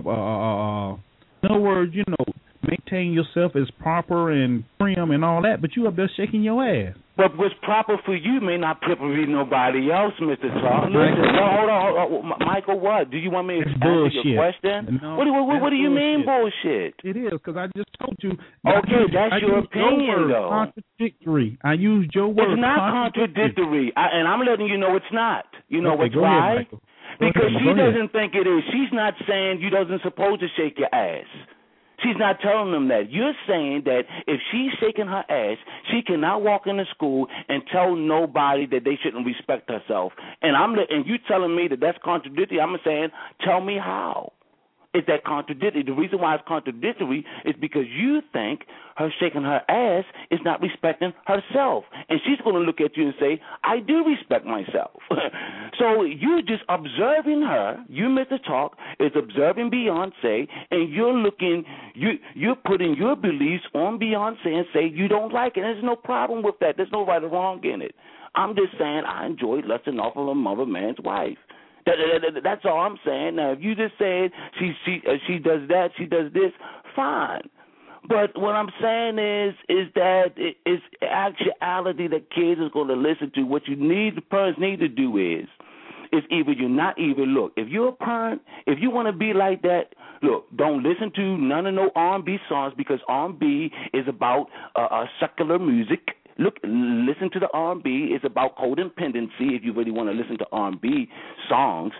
in other words, maintain yourself as proper and prim and all that, but you up there shaking your ass.
But what's proper for you may not proper for nobody else, Mr. Talk. Listen, hold on. Michael, what? Do you want me to answer your question?
No,
what do you mean bullshit?
It is, because I just told you.
Okay, that's your opinion, though.
Contradictory. I used your word.
It's not contradictory, and I'm letting you know it's not. You know what's
why?
Because she doesn't think it is. She's not saying you doesn't supposed to shake your ass. She's not telling them that. You're saying that if she's shaking her ass, she cannot walk into school and tell nobody that they shouldn't respect herself. And you telling me that that's contradictory. I'm saying, tell me how. Is that contradictory? The reason why it's contradictory is because you think her shaking her ass is not respecting herself. And she's going to look at you and say, I do respect myself. So you're just observing her. You, Mr. Talk, is observing Beyonce, and you're putting your beliefs on Beyonce and say you don't like it. There's no problem with that. There's no right or wrong in it. I'm just saying I enjoyed lusting off of a mother man's wife. That's all I'm saying. Now, if you just said she does that, she does this, fine. But what I'm saying is that it's actuality that kids is going to listen to. What the parents need to do is either you're not even, look, if you're a parent, if you want to be like that, look, don't listen to none of no R&B songs, because R&B is about secular music. Look, listen to the R&B. It's about codependency. If you really want to listen to R&B songs,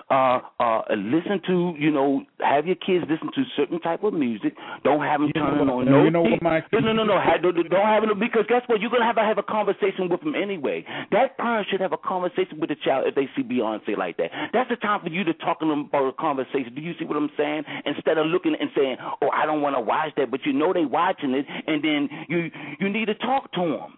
listen to, have your kids listen to certain type of music. Don't have them turning on no. No. Don't have them, because guess what? You're gonna have a conversation with them anyway. That parent should have a conversation with the child if they see Beyonce like that. That's the time for you to talk to them about a conversation. Do you see what I'm saying? Instead of looking and saying, "Oh, I don't want to watch that," but they watching it, and then you need to talk to them.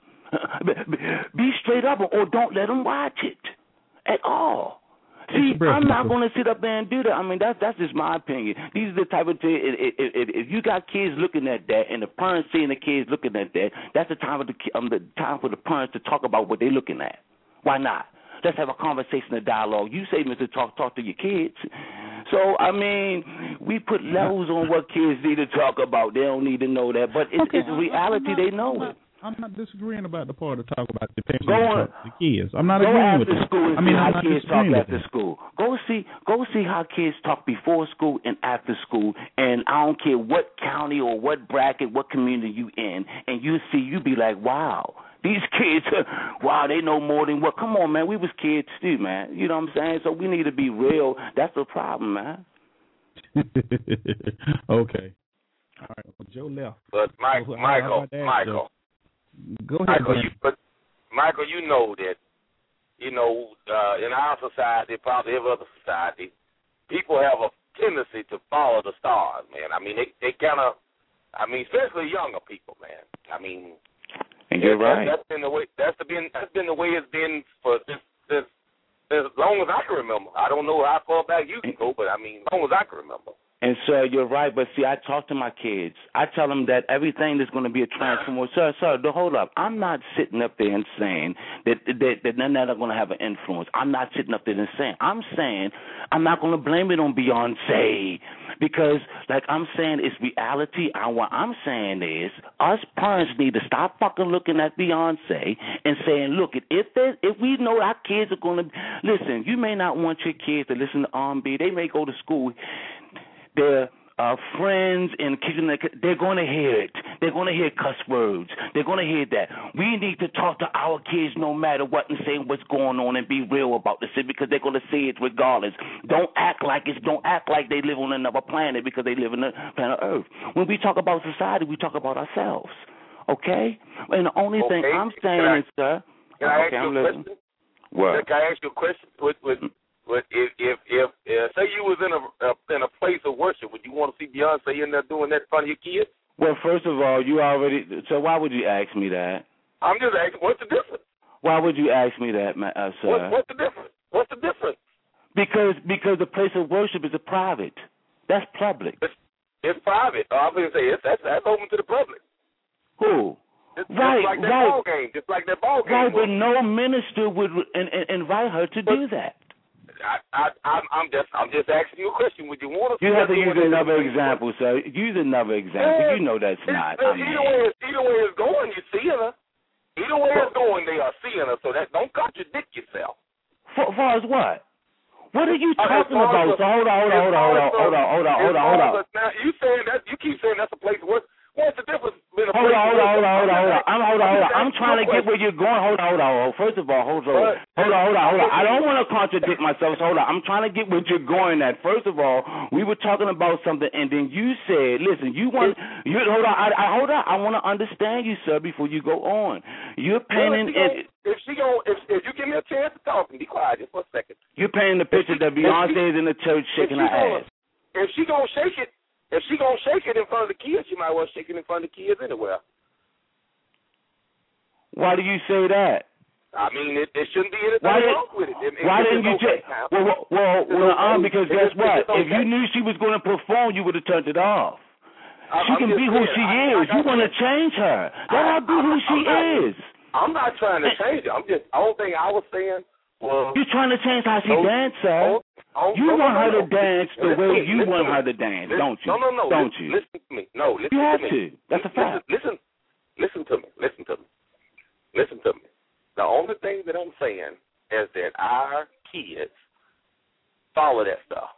Be straight up, or don't let them watch it at all. See, I'm not going to sit up there and do that. I mean, that's just my opinion. These are the type of things. If you got kids looking at that, and the parents seeing the kids looking at that, that's the time for the parents to talk about what they're looking at. Why not? Let's have a conversation, a dialogue. You say, Mr. Talk to your kids. So, I mean, we put levels on what kids need to talk about. They don't need to know that, but it's reality. They know it.
I'm not disagreeing about the part to talk about the kids. I'm not agreeing with that.
I mean, how kids talk after school. Go see how kids talk before school and after school, and I don't care what county or what bracket, what community you in, and you be like, wow. These kids, wow, they know more than what. Come on, man, we was kids too, man. You know what I'm saying? So we need to be real. That's the problem, man.
Okay. All right, well, Joe left.
But Michael.
Go ahead,
Michael, you know that, in our society, probably every other society, people have a tendency to follow the stars, man. I mean, they kind of, especially younger people, man. I mean,
and you're right.
That's been the way. That's been the way it's been for this as long as I can remember. I don't know how far back you can go, but as long as I can remember.
And, sir, you're right. But, see, I talk to my kids. I tell them that everything is going to be a transformation. Sir, hold up. I'm not sitting up there and saying that none of that are going to have an influence. I'm not sitting up there and saying. I'm saying I'm not going to blame it on Beyonce because, like I'm saying, it's reality. What I'm saying is us parents need to stop fucking looking at Beyonce and saying, look, if we know our kids are going to – listen, you may not want your kids to listen to R&B. They may go to school – their friends in the kitchen, they're going to hear it. They're going to hear cuss words. They're going to hear that. We need to talk to our kids no matter what and say what's going on and be real about this shit because they're going to see it regardless. Don't act like they live on another planet because they live on the planet Earth. When we talk about society, we talk about ourselves. Okay? And the only thing I'm saying is, sir.
Can I ask you a question?
What?
Can I ask you a question? If say you was in a place of worship, would you want to see Beyonce in there doing that in front of your kids?
Well, first of all, so why would you ask me that?
I'm just asking, what's the difference?
Why would you ask me that, sir?
What's the difference? What's the difference?
Because the place of worship is a private. That's public.
It's private. I'm going to say that's open to the public.
Who?
Just
Right.
like that ball game. Just like that ball game.
Right, but no minister would invite her to do that.
I'm just asking you a question. Would you want to?
You have to use another example, sir. Use another example.
Yeah,
you know that's not.
Either way it's going, you're seeing her. Either way it's going, they are seeing her. So that don't contradict yourself.
For as what? What are you talking about? So hold on.
Now you saying that you keep saying that's a place where. What's the difference?
Hold on. I'm trying to get where you're going. Hold on. First of all, hold on. I don't want to contradict myself. So hold on. I'm trying to get where you're going at. First of all, we were talking about something, and then you said, "Listen, hold on. I want to understand you, sir, before you go on. You're painting
If you give me a chance to talk, and be quiet just for a second.
You're painting the picture that Beyonce is in the church shaking her ass.
If she gonna shake it. If she gonna shake it in front of the kids, she might well shake it in front of the kids anywhere.
Why do you say that?
I mean, it shouldn't be anything wrong with it.
Why didn't you check? Well, because guess what? If you knew she was going to perform, you would have turned it off. She can be who she is. You want to change her. Let her be who she is.
I'm not trying to change her. The only thing I was saying was...
You're trying to change how she dances, sir. You want her to dance the way you want her to dance, don't you?
No.
Don't you?
Listen to me. No, listen to me.
You have to. That's a fact.
Listen to me. The only thing that I'm saying is that our kids follow that stuff.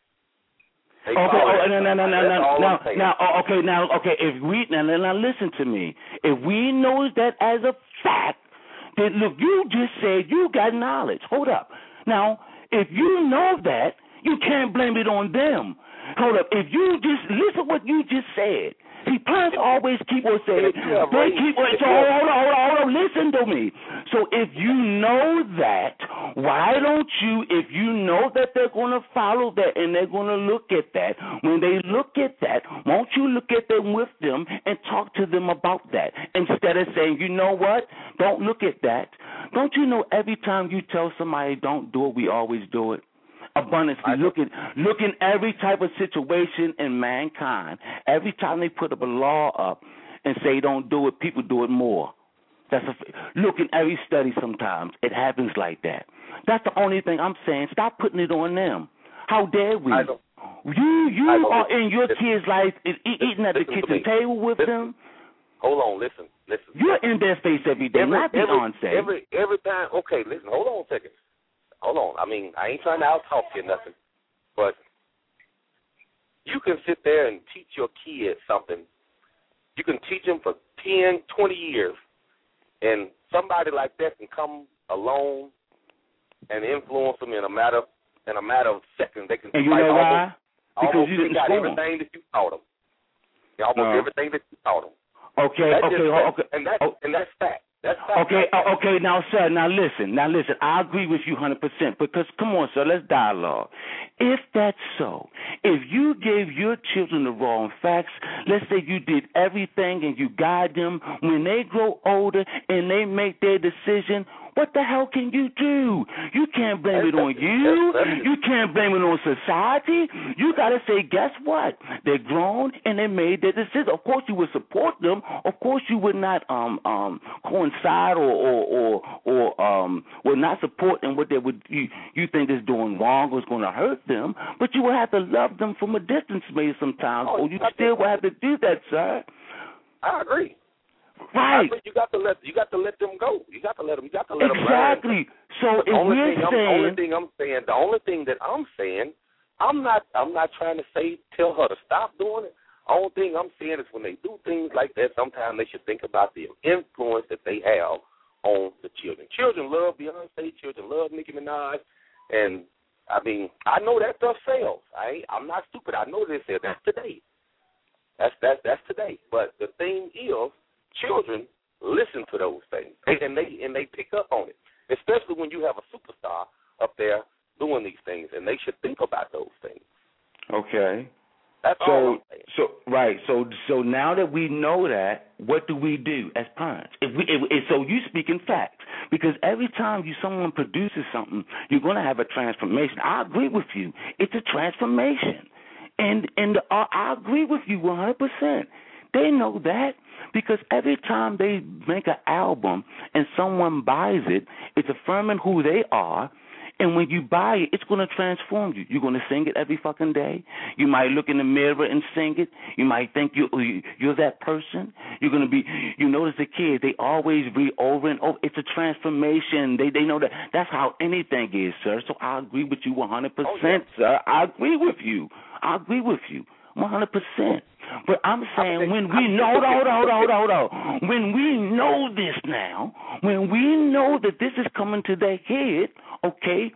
Now
listen to me. If we know that as a fact, then look, you just said you got knowledge. Hold up. Now, if you know that, you can't blame it on them. Hold up. If you just listen what you just said. See, parents always keep on saying, hold on, listen to me. So if you know that, why don't you, if you know that they're going to follow that and they're going to look at that, when they look at that, won't you look at them with them and talk to them about that instead of saying, you know what, don't look at that. Don't you know every time you tell somebody don't do it, we always do it? Abundance. Look in every type of situation in mankind. Every time they put up a law up and say don't do it, people do it more. Look in every study sometimes. It happens like that. That's the only thing I'm saying. Stop putting it on them. How dare we? You are in your kids' life eating at the kitchen table with them.
Hold on, listen.
You're in their face every day, not Beyonce.
Every time. Okay, listen. Hold on a second. Hold on. I mean, I ain't trying to out-talk you or nothing, but you can sit there and teach your kids something. You can teach them for 10, 20 years, and somebody like that can come along and influence them in a matter of seconds. They can.
And you know why? Because you didn't school them.
Everything that you taught them. Everything that you taught them.
Okay.
And that's fact.
Okay, now, sir, now listen. I agree with you 100% because, come on, sir, let's dialogue. If that's so, if you gave your children the wrong facts, let's say you did everything and you guide them, when they grow older and they make their decision, what the hell can you do? You can't blame it on you. You can't blame it on society. You got to say, guess what? They're grown and they made their decision. Of course, you would support them. Of course, you would not coincide or would not support them what they would you think is doing wrong or is going to hurt them. But you will have to love them from a distance, maybe sometimes, or you still will have to do that, sir.
I agree.
Right.
You got to let them go. You got to let them learn.
Exactly. So
the only thing that I'm saying, I'm not trying to tell her to stop doing it. The only thing I'm saying is when they do things like that, sometimes they should think about the influence that they have on the children. Children love Beyonce. Children love Nicki Minaj, and I mean, I know that stuff sells. I'm not stupid. I know they sell. That's today. That's today. But the thing is, children listen to those things, and they pick up on it, especially when you have a superstar up there doing these things, and they should think about those things.
Okay.
That's all I'm saying.
So now that we know that, what do we do as parents? So you speak in facts, because every time someone produces something, you're going to have a transformation. I agree with you. It's a transformation. And I agree with you 100%. They know that, because every time they make an album and someone buys it, it's affirming who they are. And when you buy it, it's going to transform you. You're going to sing it every fucking day. You might look in the mirror and sing it. You might think you're that person. You're going to be, you notice the kids, they always read over and over. It's a transformation. They know that. That's how anything is, sir. So I agree with you 100%, sir. I agree with you. 100%. But I'm saying when we know, hold on. When we know this now, when we know that this is coming to their head, okay,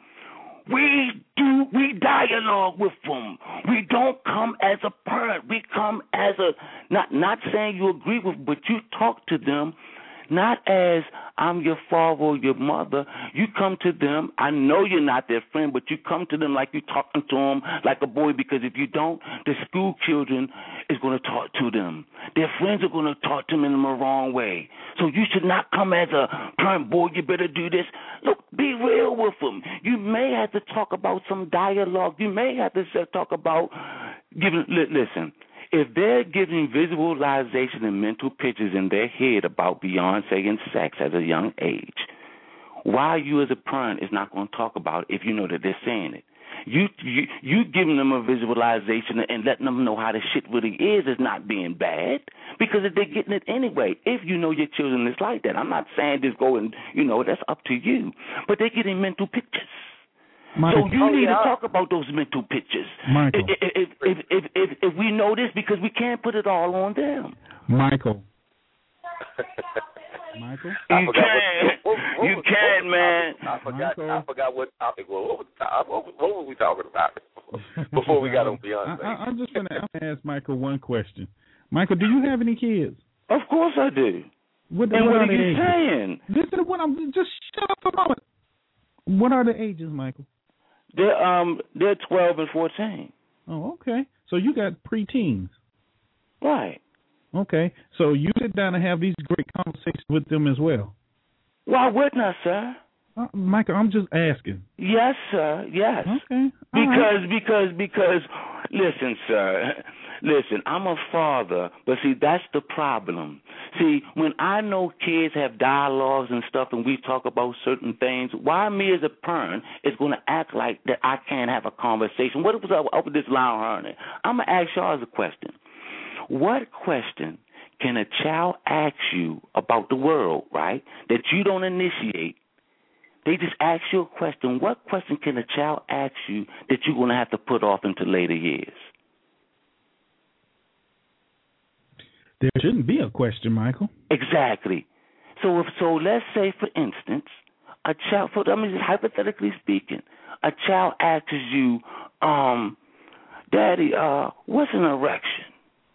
we dialogue with them. We don't come as a parent. We come as a, not saying you agree with, but you talk to them not as I'm your father or your mother. You come to them. I know you're not their friend, but you come to them like you're talking to them like a boy, because if you don't, the school children is going to talk to them. Their friends are going to talk to them in the wrong way. So you should not come as a parent, boy, you better do this. Look, be real with them. You may have to talk about some dialogue. You may have to talk about listen, if they're giving visualization and mental pictures in their head about Beyonce and sex at a young age, why you as a parent is not going to talk about it if you know that they're saying it? You giving them a visualization and letting them know how the shit really is not being bad, because if they're getting it anyway, if you know your children is like that. I'm not saying just go and, that's up to you, but they're getting mental pictures. Michael. So you need to talk about those mental pictures.
Michael.
If we know this, because we can't put it all on them.
Michael.
You can, man.
I forgot what topic was. What were we talking about before we got on Beyonce?
I'm just going to ask Michael one question. Michael, do you have any kids?
Of course I do.
What
are you saying?
Listen to what I'm just shut up a moment. What are the ages, Michael?
They're 12 and 14.
Oh, okay. So you got preteens.
Right.
Okay. So you sit down and have these great conversations with them as well.
Why wouldn't I, sir?
Michael, I'm just asking.
Yes, sir. Yes.
Okay.
Because listen, sir. Listen, I'm a father, but see, that's the problem. See, when I know kids have dialogues and stuff and we talk about certain things, why me as a parent is going to act like that I can't have a conversation? What was up with this loud learning? I'm going to ask y'all a question. What question can a child ask you about the world, right, that you don't initiate? They just ask you a question. What question can a child ask you that you're going to have to put off into later years?
There shouldn't be a question, Michael.
Exactly. So let's say, for instance, a child, just hypothetically speaking, a child asks you, Daddy, what's an erection?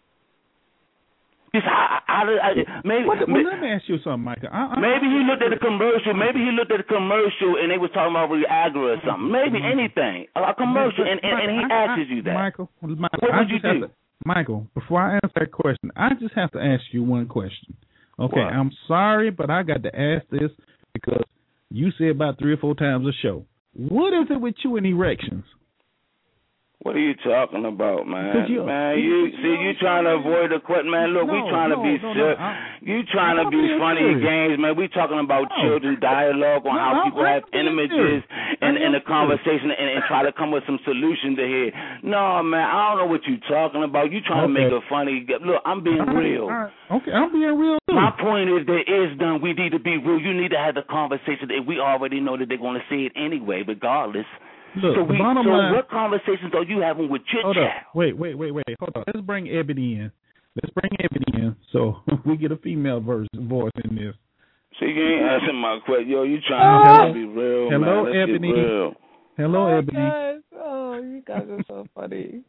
Maybe.
Let me ask you something, Michael.
Maybe he looked at a commercial. And they was talking about Viagra or something. Maybe anything. A commercial, and he asks you that.
Michael,
what would you do?
Michael, before I answer that question, I just have to ask you one question. Okay,
what?
I'm sorry, but I got to ask this because you say about 3 or 4 times a show. What is it with you and erections?
What are you talking about, man? You trying to avoid the question, man. Look, we trying to be serious. You trying to be funny in games, man. We talking about children dialogue on how people have images and the conversation and try to come with some solution to here. No, man, I don't know what you talking about. You trying to make a funny. Look, I'm being real.
Okay, I'm being real too.
My point is, there is done. We need to be real. You need to have the conversation that we already know that they're going to say it anyway, regardless.
Look,
so what conversations are you having with your child?
Wait. Hold on. Let's bring Ebony in so we get a female voice in this.
See, you ain't answering my question. Yo, you trying to be real,
Hello,
man. Let's
Ebony.
Get real.
Hello, Ebony.
Guys. Oh, you guys are so funny.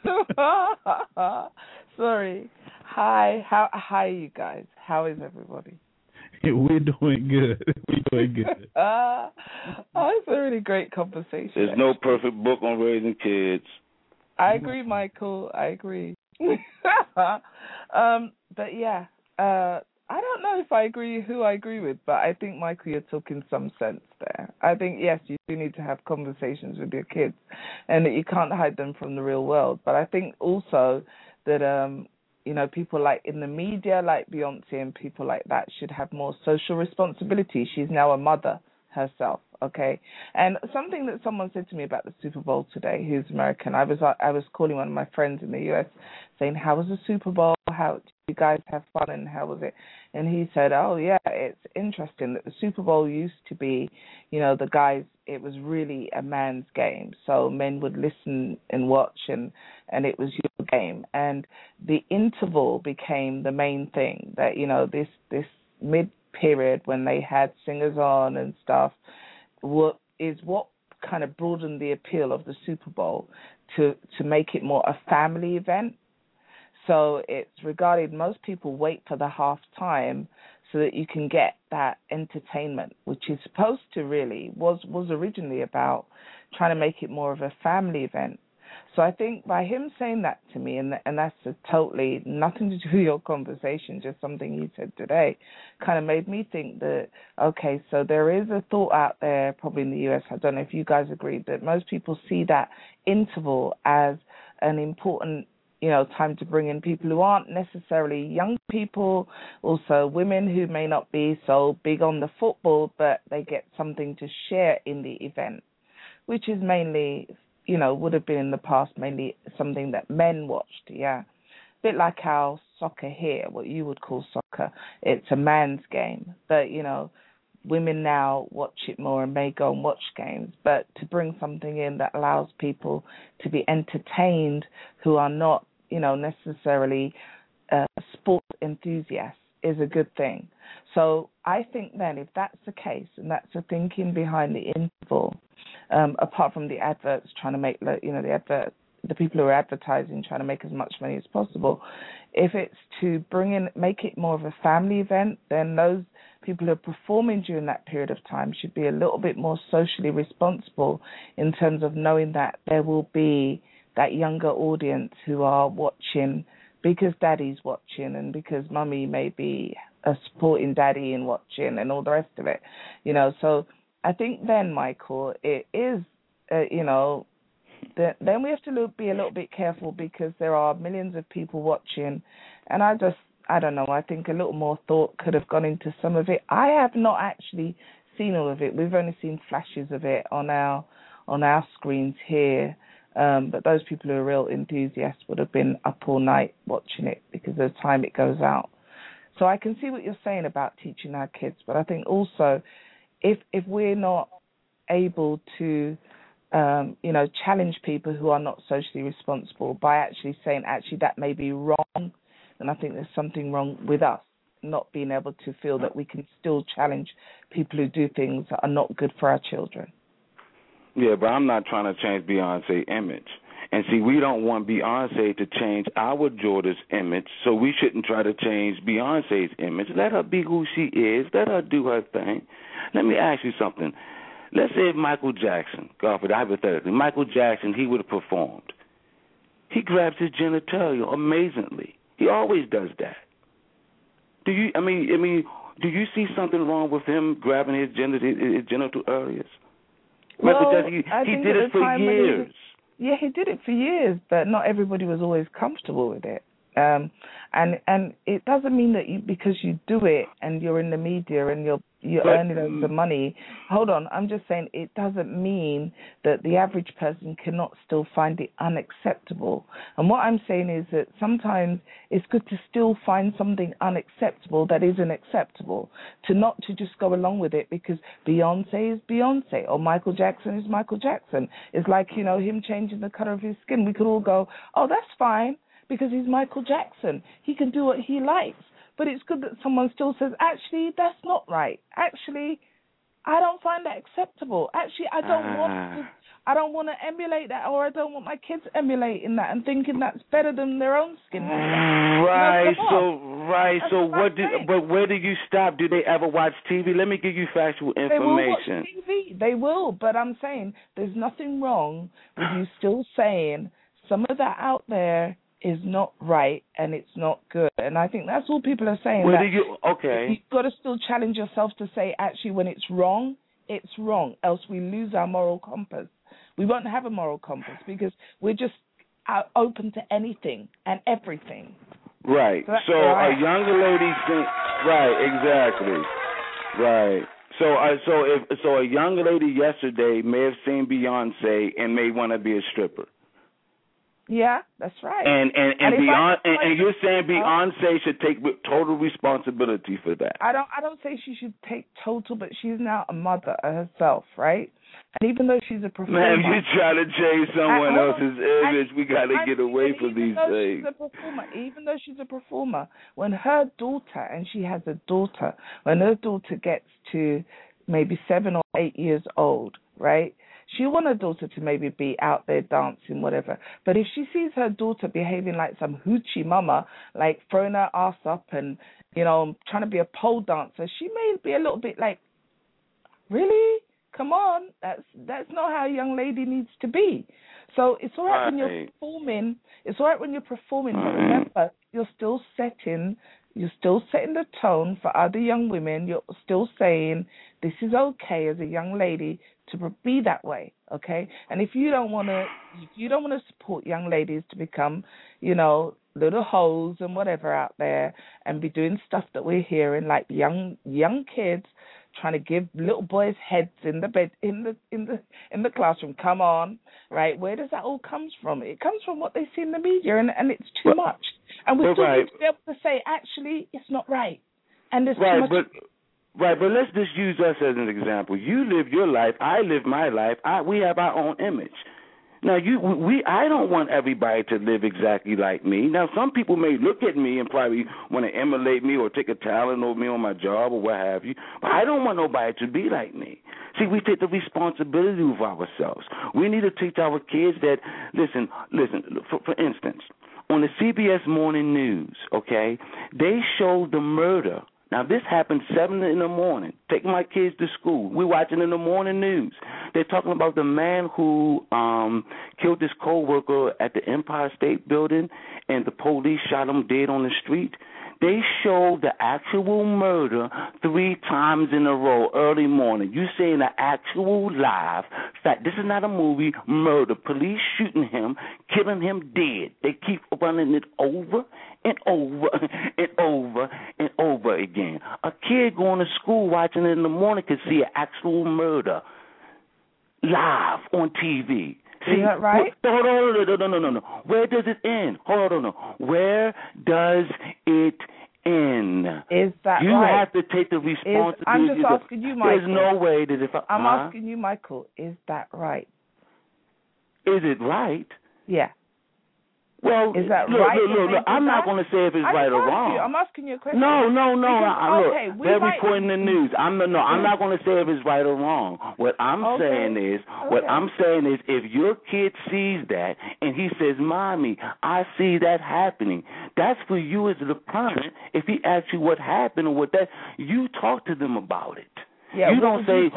Sorry. Hi, you guys. How is everybody?
We're doing good.
It's a really great conversation.
There's no perfect book on raising kids.
I agree, Michael. I agree. but yeah, I don't know if I agree who I agree with, but I think, Michael, you're talking some sense there. I think, yes, you do need to have conversations with your kids and that you can't hide them from the real world. But I think also that, people like in the media, like Beyonce and people like that should have more social responsibility. She's now a mother herself, okay? And something that someone said to me about the Super Bowl today, who's American, I was calling one of my friends in the US saying, how was the Super Bowl? How did you guys have fun and how was it? And he said, oh, yeah, it's interesting that the Super Bowl used to be, the guys, it was really a man's game. So men would listen and watch and it was your game. And the interval became the main thing that, this mid-period when they had singers on and stuff what kind of broadened the appeal of the Super Bowl to make it more a family event. So it's regarded, most people wait for the halftime so that you can get that entertainment, which is supposed to really, was originally about trying to make it more of a family event. So I think by him saying that to me, and that's totally nothing to do with your conversation, just something he said today, kind of made me think that, okay, so there is a thought out there, probably in the US, I don't know if you guys agree, that most people see that interval as an important time to bring in people who aren't necessarily young people, also women who may not be so big on the football, but they get something to share in the event, which is mainly, would have been in the past mainly something that men watched, yeah. A bit like our soccer here, what you would call soccer, it's a man's game, but, women now watch it more and may go and watch games, but to bring something in that allows people to be entertained who are not, necessarily sports enthusiasts is a good thing. So I think then if that's the case and that's the thinking behind the interval, apart from the adverts trying to make, the people who are advertising trying to make as much money as possible, if it's to make it more of a family event, then those people who are performing during that period of time should be a little bit more socially responsible in terms of knowing that there will be that younger audience who are watching because daddy's watching and because mummy may be supporting daddy and watching and all the rest of it, So I think then, Michael, it is, then we have to be a little bit careful because there are millions of people watching, and I don't know, I think a little more thought could have gone into some of it. I have not actually seen all of it. We've only seen flashes of it on our screens here. But those people who are real enthusiasts would have been up all night watching it because of the time it goes out. So I can see what you're saying about teaching our kids, but I think also if we're not able to, challenge people who are not socially responsible by actually saying, actually, that may be wrong, then I think there's something wrong with us not being able to feel that we can still challenge people who do things that are not good for our children.
Yeah, but I'm not trying to change Beyonce's image. And see, we don't want Beyonce to change our daughter's image, so we shouldn't try to change Beyonce's image. Let her be who she is. Let her do her thing. Let me ask you something. Let's say if Michael Jackson, God forbid, hypothetically, Michael Jackson, he would have performed. He grabs his genitalia amazingly. He always does that. Do you see something wrong with him grabbing his genital areas?
Well,
he did it for years.
He did it for years, but not everybody was always comfortable with it. And it doesn't mean that because you do it and you're in the media and you're earning loads of money. Hold on, I'm just saying it doesn't mean that the average person cannot still find it unacceptable. And what I'm saying is that sometimes it's good to still find something unacceptable that isn't acceptable, to just go along with it because Beyonce is Beyonce or Michael Jackson is Michael Jackson. It's like, him changing the color of his skin. We could all go, oh, that's fine, because he's Michael Jackson. He can do what he likes. But it's good that someone still says, actually, that's not right. Actually, I don't find that acceptable. Actually, I don't want to emulate that, or I don't want my kids emulating that and thinking that's better than their own skin.
Right. But where do you stop? Do they ever watch TV? Let me give you factual information.
They will watch TV. They will, but I'm saying there's nothing wrong with you still saying some of that out there is not right and it's not good. And I think that's all people are saying.
Okay.
You've got to still challenge yourself to say, actually, when it's wrong, else we lose our moral compass. We won't have a moral compass because we're just open to anything and everything.
Right. So a younger lady right, exactly. Right. So a young lady yesterday may have seen Beyonce and may want to be a stripper.
Yeah, that's right.
And you're saying Beyonce should take total responsibility for that.
I don't say she should take total, but she's now a mother herself, right? And even though she's a performer,
man, you trying to change someone else's image, we got to get away from these things.
Even though she's a performer, when her daughter, and she has a daughter, when her daughter gets to maybe 7 or 8 years old, right? She wants her daughter to maybe be out there dancing, whatever. But if she sees her daughter behaving like some hoochie mama, like throwing her ass up and, trying to be a pole dancer, she may be a little bit like, really? Come on, that's not how a young lady needs to be. So it's all right when you're performing. It's all right when you're performing, but remember, you're still setting the tone for other young women. You're still saying this is okay as a young lady to be that way, okay? And if you don't want to support young ladies to become, little hoes and whatever out there and be doing stuff that we're hearing, like young kids trying to give little boys heads in the bed in the classroom. Come on, right? Where does that all come from? It comes from what they see in the media, and it's too much. And we still need to be able to say, actually, it's not right. And there's too much.
But let's just use us as an example. You live your life, I live my life. We have our own image. Now, I don't want everybody to live exactly like me. Now, some people may look at me and probably want to emulate me or take a talent over me on my job or what have you, but I don't want nobody to be like me. See, we take the responsibility of ourselves. We need to teach our kids that, listen, for instance, on the CBS Morning News, okay, they showed the murder. Now, this happened 7 in the morning. Taking my kids to school. We're watching in the morning news. They're talking about the man who killed his co-worker at the Empire State Building, and the police shot him dead on the street. They showed the actual murder 3 times in a row early morning. You saying the actual live fact. This is not a movie. Murder. Police shooting him, killing him dead. They keep running it over and over and over and over again. A kid going to school watching it in the morning could see an actual murder live on TV. See,
is that right?
No. Where does it end? Hold on. Where does it end?
Is that
you
right?
You have to take the responsibility.
I'm just asking you, Michael.
There's no way that if
I'm asking you, Michael, is that right?
Is it right?
Yeah.
Well,
is that
look,
right?
Look, I'm not going to say if it's right or wrong.
I'm asking you a question.
No.
Okay,
look, they're reporting the news. I'm not going to say if it's right or wrong. What I'm saying is, if your kid sees that and he says, "Mommy, I see that happening," that's for you as the parent. If he asks you what happened or what that, you talk to them about it.
Yeah,
you don't say,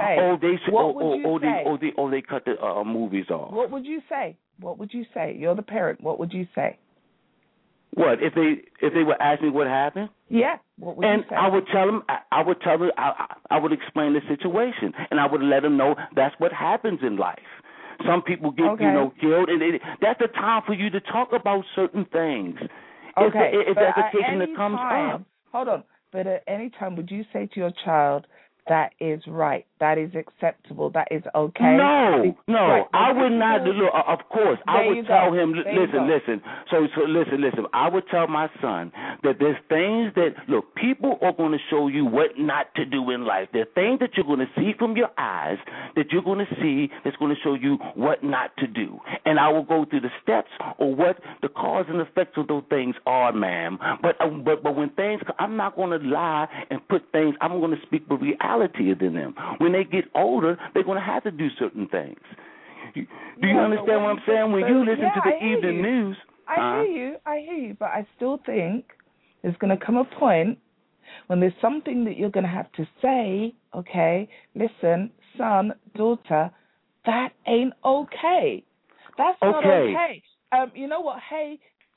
they
cut the movies off.
What would you say? What would you say? You're the parent. What would you say?
What if they would ask me what happened?
Yeah. What would you say?
I would tell them. I would explain the situation, and I would let them know that's what happens in life. Some people get killed, and that's the time for you to talk about certain things.
Okay.
If that's the occasion that comes up.
Hold on. But at any time, would you say to your child, that is right, that is acceptable, that is okay?
No, right. I would not. Look, of course, I would tell him. Listen. So listen. I would tell my son that there's things that people are going to show you what not to do in life. There are things that you're going to see from your eyes that you're going to see that's going to show you what not to do. And I will go through the steps or what the cause and effects of those things are, ma'am. But when things, I'm not going to lie and put things. I'm going to speak with reality in them. When they get older, they're going to have to do certain things. Do you understand what I'm saying? When you listen to the evening news,
I hear you, but I still think there's going to come a point when there's something that you're going to have to say. Okay, listen, son, daughter, that ain't okay. That's not okay. You know what? Hey,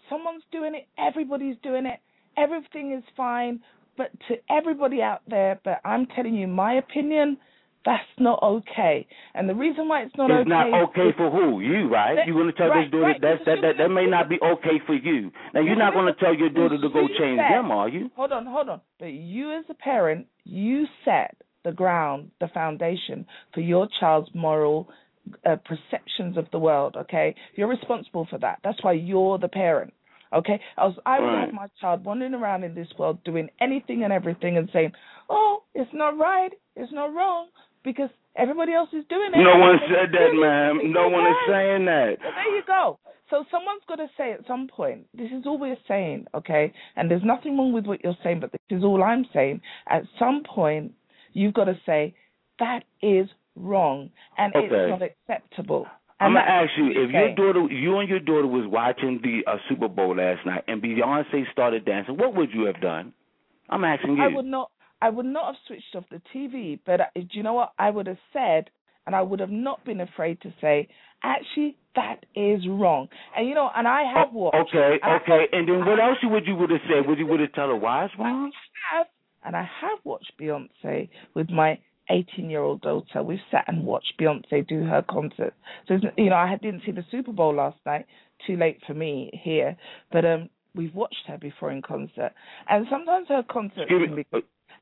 someone's doing it, everybody's doing it, everything is fine, but to everybody out there, but I'm telling you my opinion, that's not okay. And the reason why it's not okay...
It's not okay for who? You, right? You're going to tell this daughter that may not be okay for you. Now, you're not going to tell your daughter to go change them, are you?
Hold on. But you as a parent, you set the ground, the foundation for your child's moral perceptions of the world, okay? You're responsible for that. That's why you're the parent, okay? I would have my child wandering around in this world doing anything and everything and saying, oh, it's not right, it's not wrong, because everybody else is doing it.
No one said that, ma'am. No one is saying that.
Well, there you go. So someone's got to say at some point, this is all we're saying, okay? And there's nothing wrong with what you're saying, but this is all I'm saying. At some point, you've got to say, that is wrong, and it's not acceptable.
I'm going to ask you, if you and your daughter was watching the Super Bowl last night and Beyonce started dancing, what would you have done? I'm asking you.
I would not have switched off the TV, but do you know what I would have said? And I would have not been afraid to say, actually, that is wrong. And, and I have watched.
Okay. And then what else would you have said? Would you tell her why it's wrong?
I have watched Beyonce with my 18-year-old daughter. We've sat and watched Beyonce do her concert. So, I didn't see the Super Bowl last night. Too late for me here. But we've watched her before in concert. And sometimes her concert can be...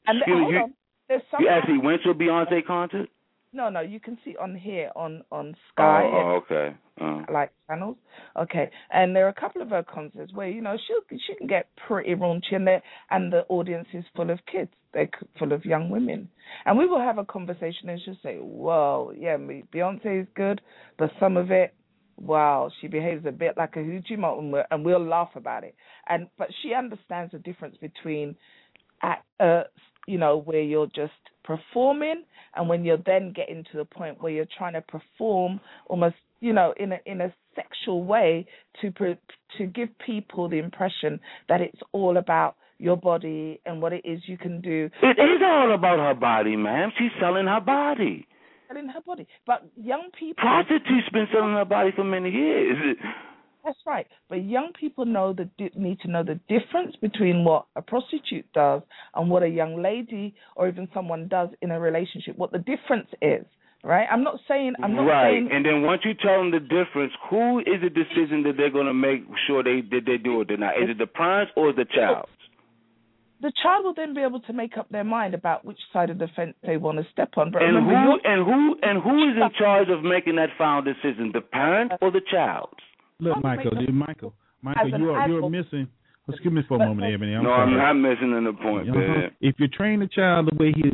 You actually went to a Beyonce concert?
No, you can see on here on Sky.
Okay.
Like channels. Okay. And there are a couple of her concerts where, she can get pretty raunchy and the audience is full of kids. They're full of young women. And we will have a conversation and she'll say, whoa, yeah, Beyonce is good, but some of it, wow, she behaves a bit like a hoochie mom, and we'll laugh about it. But she understands the difference between where you're just performing and when you're then getting to the point where you're trying to perform almost, in a sexual way to give people the impression that it's all about your body and what it is you can do.
It is all about her body, ma'am. She's selling her body.
But young people...
Prostitutes been selling her body for many years.
That's right. But young people need to know the difference between what a prostitute does and what a young lady or even someone does in a relationship, what the difference is, right? I'm not saying... And then
once you tell them the difference, who is the decision that they're going to make sure they do it or not? Is it the parents or the child?
The child will then be able to make up their mind about which side of the fence they want to step on. But
who is in charge of making that final decision, the parent or the child?
Look, Michael, you're missing. Excuse me for a moment, Ebony.
I'm not missing the point, man.
If you train the child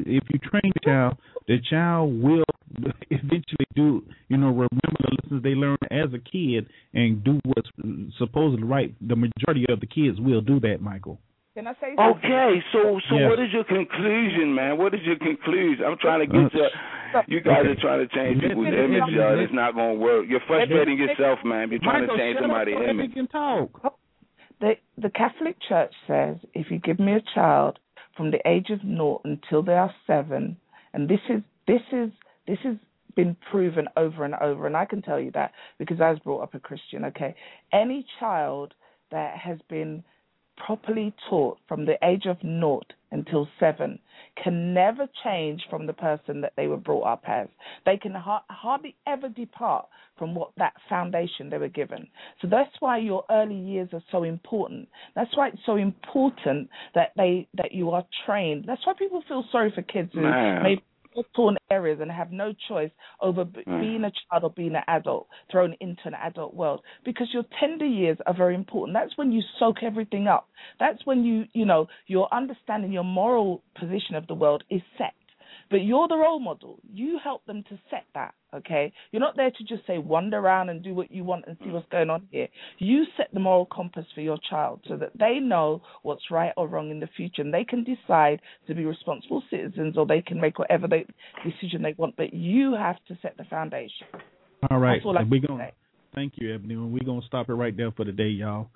the child will eventually do. Remember the lessons they learn as a kid and do what's supposedly right. The majority of the kids will do that, Michael.
Can I say something?
Okay, so yes. What is your conclusion, man? What is your conclusion? I'm trying to get to... You guys are trying to change people's image, y'all. It's not going to work. You're frustrating yourself, man. You're trying to change somebody's image.
Can talk.
The Catholic Church says if you give me a child from the age of 0 until they are 7, and this has been proven over and over, and I can tell you that because I was brought up a Christian, okay? Any child that has been properly taught from the age of 0 until 7 can never change from the person that they were brought up as. They can hardly ever depart from what that foundation they were given. So that's why your early years are so important. That's why it's so important that you are trained. That's why people feel sorry for kids who maybe torn areas and have no choice over being a child or being an adult, thrown into an adult world, because your tender years are very important. That's when you soak everything up. That's when your understanding, your moral position of the world is set. But you're the role model. You help them to set that, okay? You're not there to just say wander around and do what you want and see what's going on here. You set the moral compass for your child so that they know what's right or wrong in the future, and they can decide to be responsible citizens, or they can make whatever decision they want. But you have to set the foundation.
All right. Thank you, Ebony. We're going to stop it right there for the day, y'all.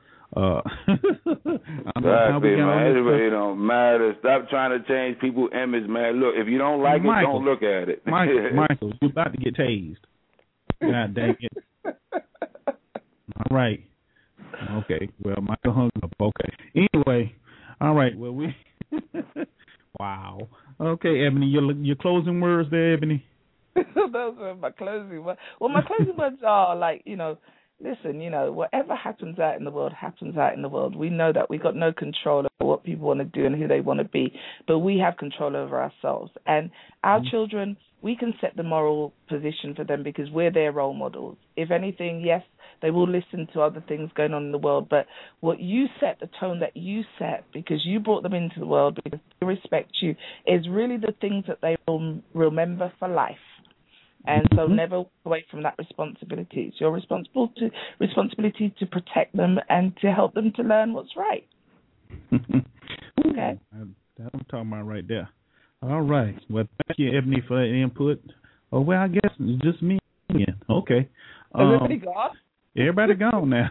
It don't matter. Stop trying to change people's image, man. Look, if you don't like it, don't look at it.
Michael, you're about to get tased. God dang it. All right. Okay. Well, Michael hung up. Okay. Anyway, all right. Well, we. Wow. Okay, Ebony, your closing words there, Ebony.
Those are my closing words. Well, my closing words are like, listen, whatever happens out in the world happens out in the world. We know that we got no control over what people want to do and who they want to be, but we have control over ourselves. And our children, we can set the moral position for them because we're their role models. If anything, yes, they will listen to other things going on in the world, but what you set, the tone that you set, because you brought them into the world, because they respect you, is really the things that they will remember for life. And so never walk away from that responsibility. It's your responsibility to protect them and to help them to learn what's right. Okay.
That's what I'm talking about right there. All right. Well, thank you, Ebony, for that input. Oh, well, I guess it's just me again. Okay.
Everybody gone?
Everybody gone now.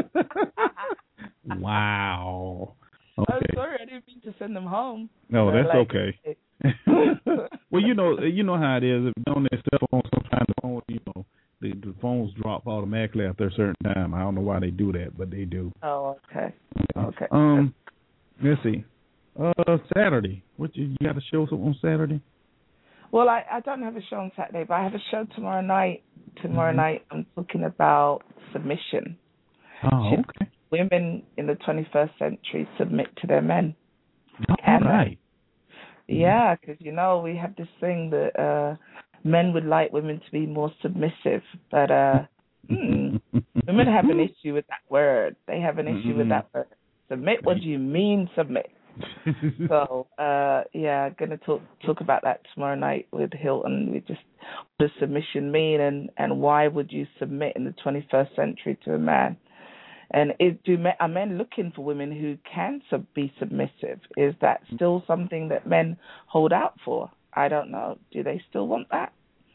Wow. Okay.
I'm sorry, I didn't mean to send them home.
No, that's okay. Well, you know how it is. If you're on their cell phone, sometimes the phone, the phones drop automatically after a certain time. I don't know why they do that, but they do.
Oh, okay. Okay.
Let's see. Saturday. What you got a show on Saturday?
Well, I don't have a show on Saturday, but I have a show tomorrow night. Tomorrow night, I'm talking about submission.
Oh, okay.
Women in the 21st century submit to their men.
All right.
Yeah, because, we have this thing that men would like women to be more submissive, but women have an issue with that word. They have an issue with that word. Submit, what do you mean submit? So, going to talk about that tomorrow night with Hilton. What does submission mean, and why would you submit in the 21st century to a man? And are men looking for women who can be submissive? Is that still something that men hold out for? I don't know. Do they still want that?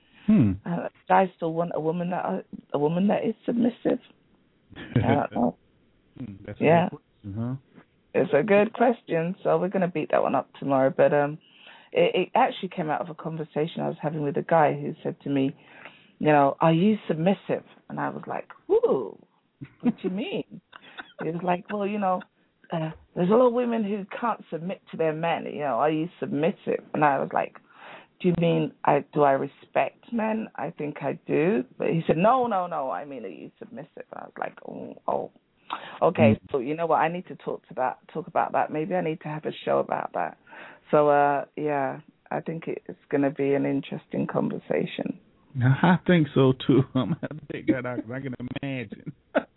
Guys still want a woman that is submissive? I don't know.
That's a good question, huh?
It's a good question, so we're going to beat that one up tomorrow. But it actually came out of a conversation I was having with a guy who said to me, are you submissive? And I was like, ooh, what do you mean? He was like, well, there's a lot of women who can't submit to their men. Are you submissive? And I was like, do you mean do I respect men? I think I do. But he said, no, I mean, are you submissive? I was like, oh. Okay, so you know what? I need to talk about that. Maybe I need to have a show about that. So, I think it's going to be an interesting conversation.
I think so, too. I'm going to have to take that out because I can imagine.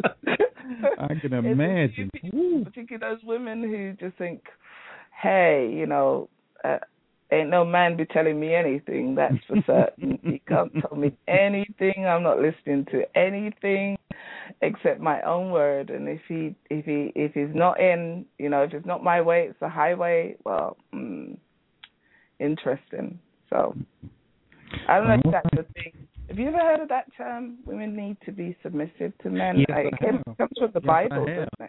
I can imagine.
Particularly those women who just think, hey, ain't no man be telling me anything, that's for certain. He can't tell me anything. I'm not listening to anything except my own word. And if he's not in, if it's not my way, it's the highway. Well, interesting. So I don't know if that's the thing. Have you ever heard of that term? Women need to be submissive to men.
Yes,
it comes from the Bible, doesn't it?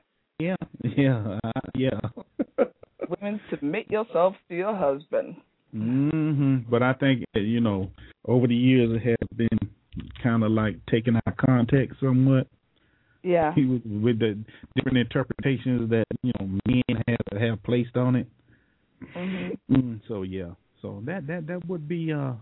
Yeah.
Women, submit yourselves to your husband.
But I think over the years it has been kind of like taken out of context somewhat.
Yeah.
With the different interpretations that men have placed on it. So that would be a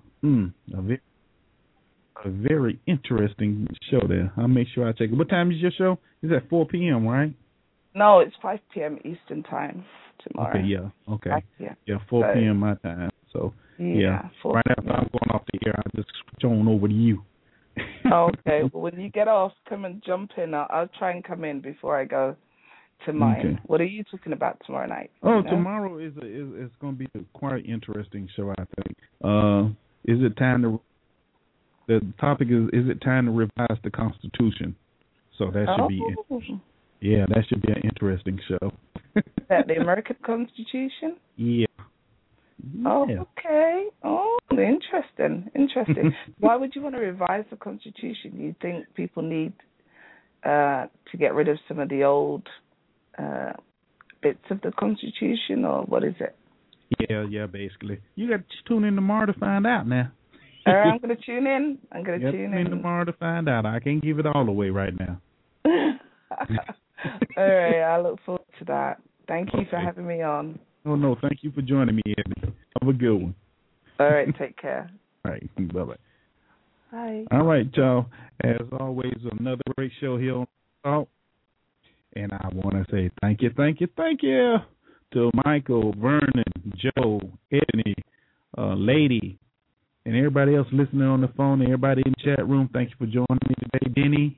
very interesting show there. I'll make sure I check it. What time is your show? It's at 4 p.m., right?
No, it's 5 p.m. Eastern time tomorrow.
Okay, yeah. Okay. Yeah, 4 p.m. my time. So, right after I'm going off the air, I'll just switch on over to you.
Okay. Well, when you get off, come and jump in. I'll try and come in before I go to mine. Okay. What are you talking about tomorrow night?
Tomorrow is going to be a quite interesting show, I think. Is it time to... The topic is it time to revise the Constitution? So that should be... that should be an interesting show.
That the American Constitution?
Yeah.
Oh, okay. Oh, interesting. Why would you want to revise the Constitution? Do you think people need to get rid of some of the old bits of the Constitution, or what is it?
Yeah, basically. You got to tune in tomorrow to find out now.
I'm going to tune in. Tune in
tomorrow to find out. I can't give it all away right now.
All right, I look forward to that. Thank you for having me on.
Oh, no, thank you for joining me, Eddie. Have a good one.
All right, take care.
All right, bye-bye.
Bye.
All right, y'all. As always, another great show here on Talk. And I want to say thank you to Michael, Vernon, Joe, Ebony, Lady, and everybody else listening on the phone, and everybody in the chat room. Thank you for joining me today, Denny.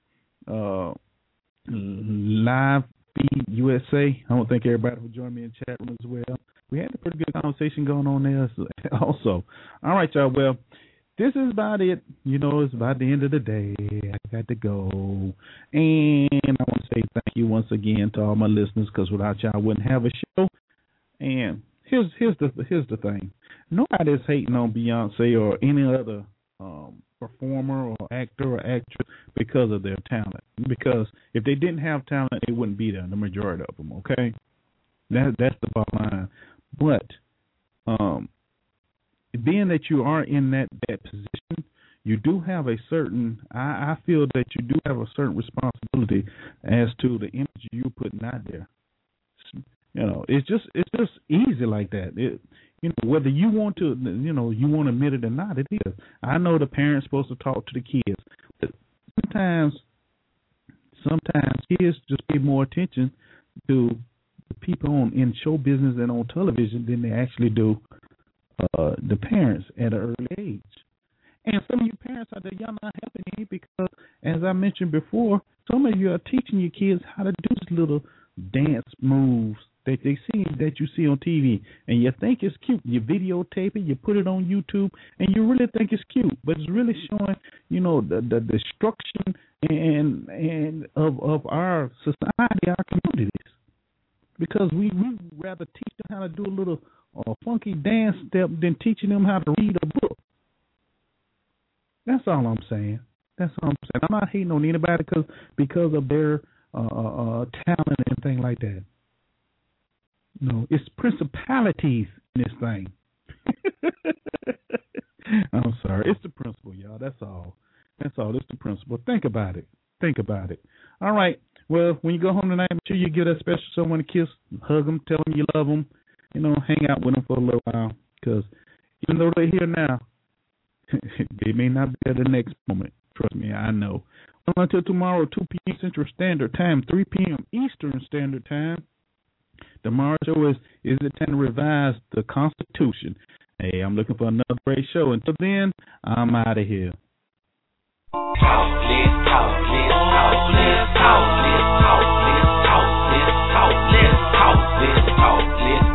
Live Feed USA. I want to thank everybody for joining me in the chat room as well. We had a pretty good conversation going on there also. All right, y'all. Well, this is about it. You know, it's about the end of the day. I got to go. And I want to say thank you once again to all my listeners, because without y'all, I wouldn't have a show. And here's the thing. Nobody's hating on Beyonce or any other performer or actor or actress because of their talent. Because if they didn't have talent, they wouldn't be there, the majority of them, okay? That's the bottom line. But being that you are in that position, you do have a certain, I feel that you do have a certain responsibility as to the image you're putting out there. You know, it's just easy like that. You know, whether you want to, you know, you want to admit it or not, it is. I know the parents supposed to talk to the kids, but sometimes kids just pay more attention to the people in show business and on television than they actually do the parents at an early age. And some of you parents out there, y'all not helping me, because, as I mentioned before, some of you are teaching your kids how to do these little dance moves that you see on TV, and you think it's cute. You videotape it, you put it on YouTube, and you really think it's cute, but it's really showing, you know, the destruction and of our society, our communities, because we rather teach them how to do a little funky dance step than teaching them how to read a book. That's all I'm saying. I'm not hating on anybody because of their talent and things like that. No, it's principalities in this thing. I'm sorry. It's the principle, y'all. That's all. It's the principle. Think about it. All right. Well, when you go home tonight, make sure you give that special someone a kiss, hug them, tell them you love them, you know, hang out with them for a little while, because even though they're here now, they may not be there the next moment. Trust me, I know. Well, until tomorrow, 2 p.m. Central Standard Time, 3 p.m. Eastern Standard Time. Tomorrow's show is it time to revise the Constitution? Hey, I'm looking for another great show. Until then, I'm out of here. Let's talk.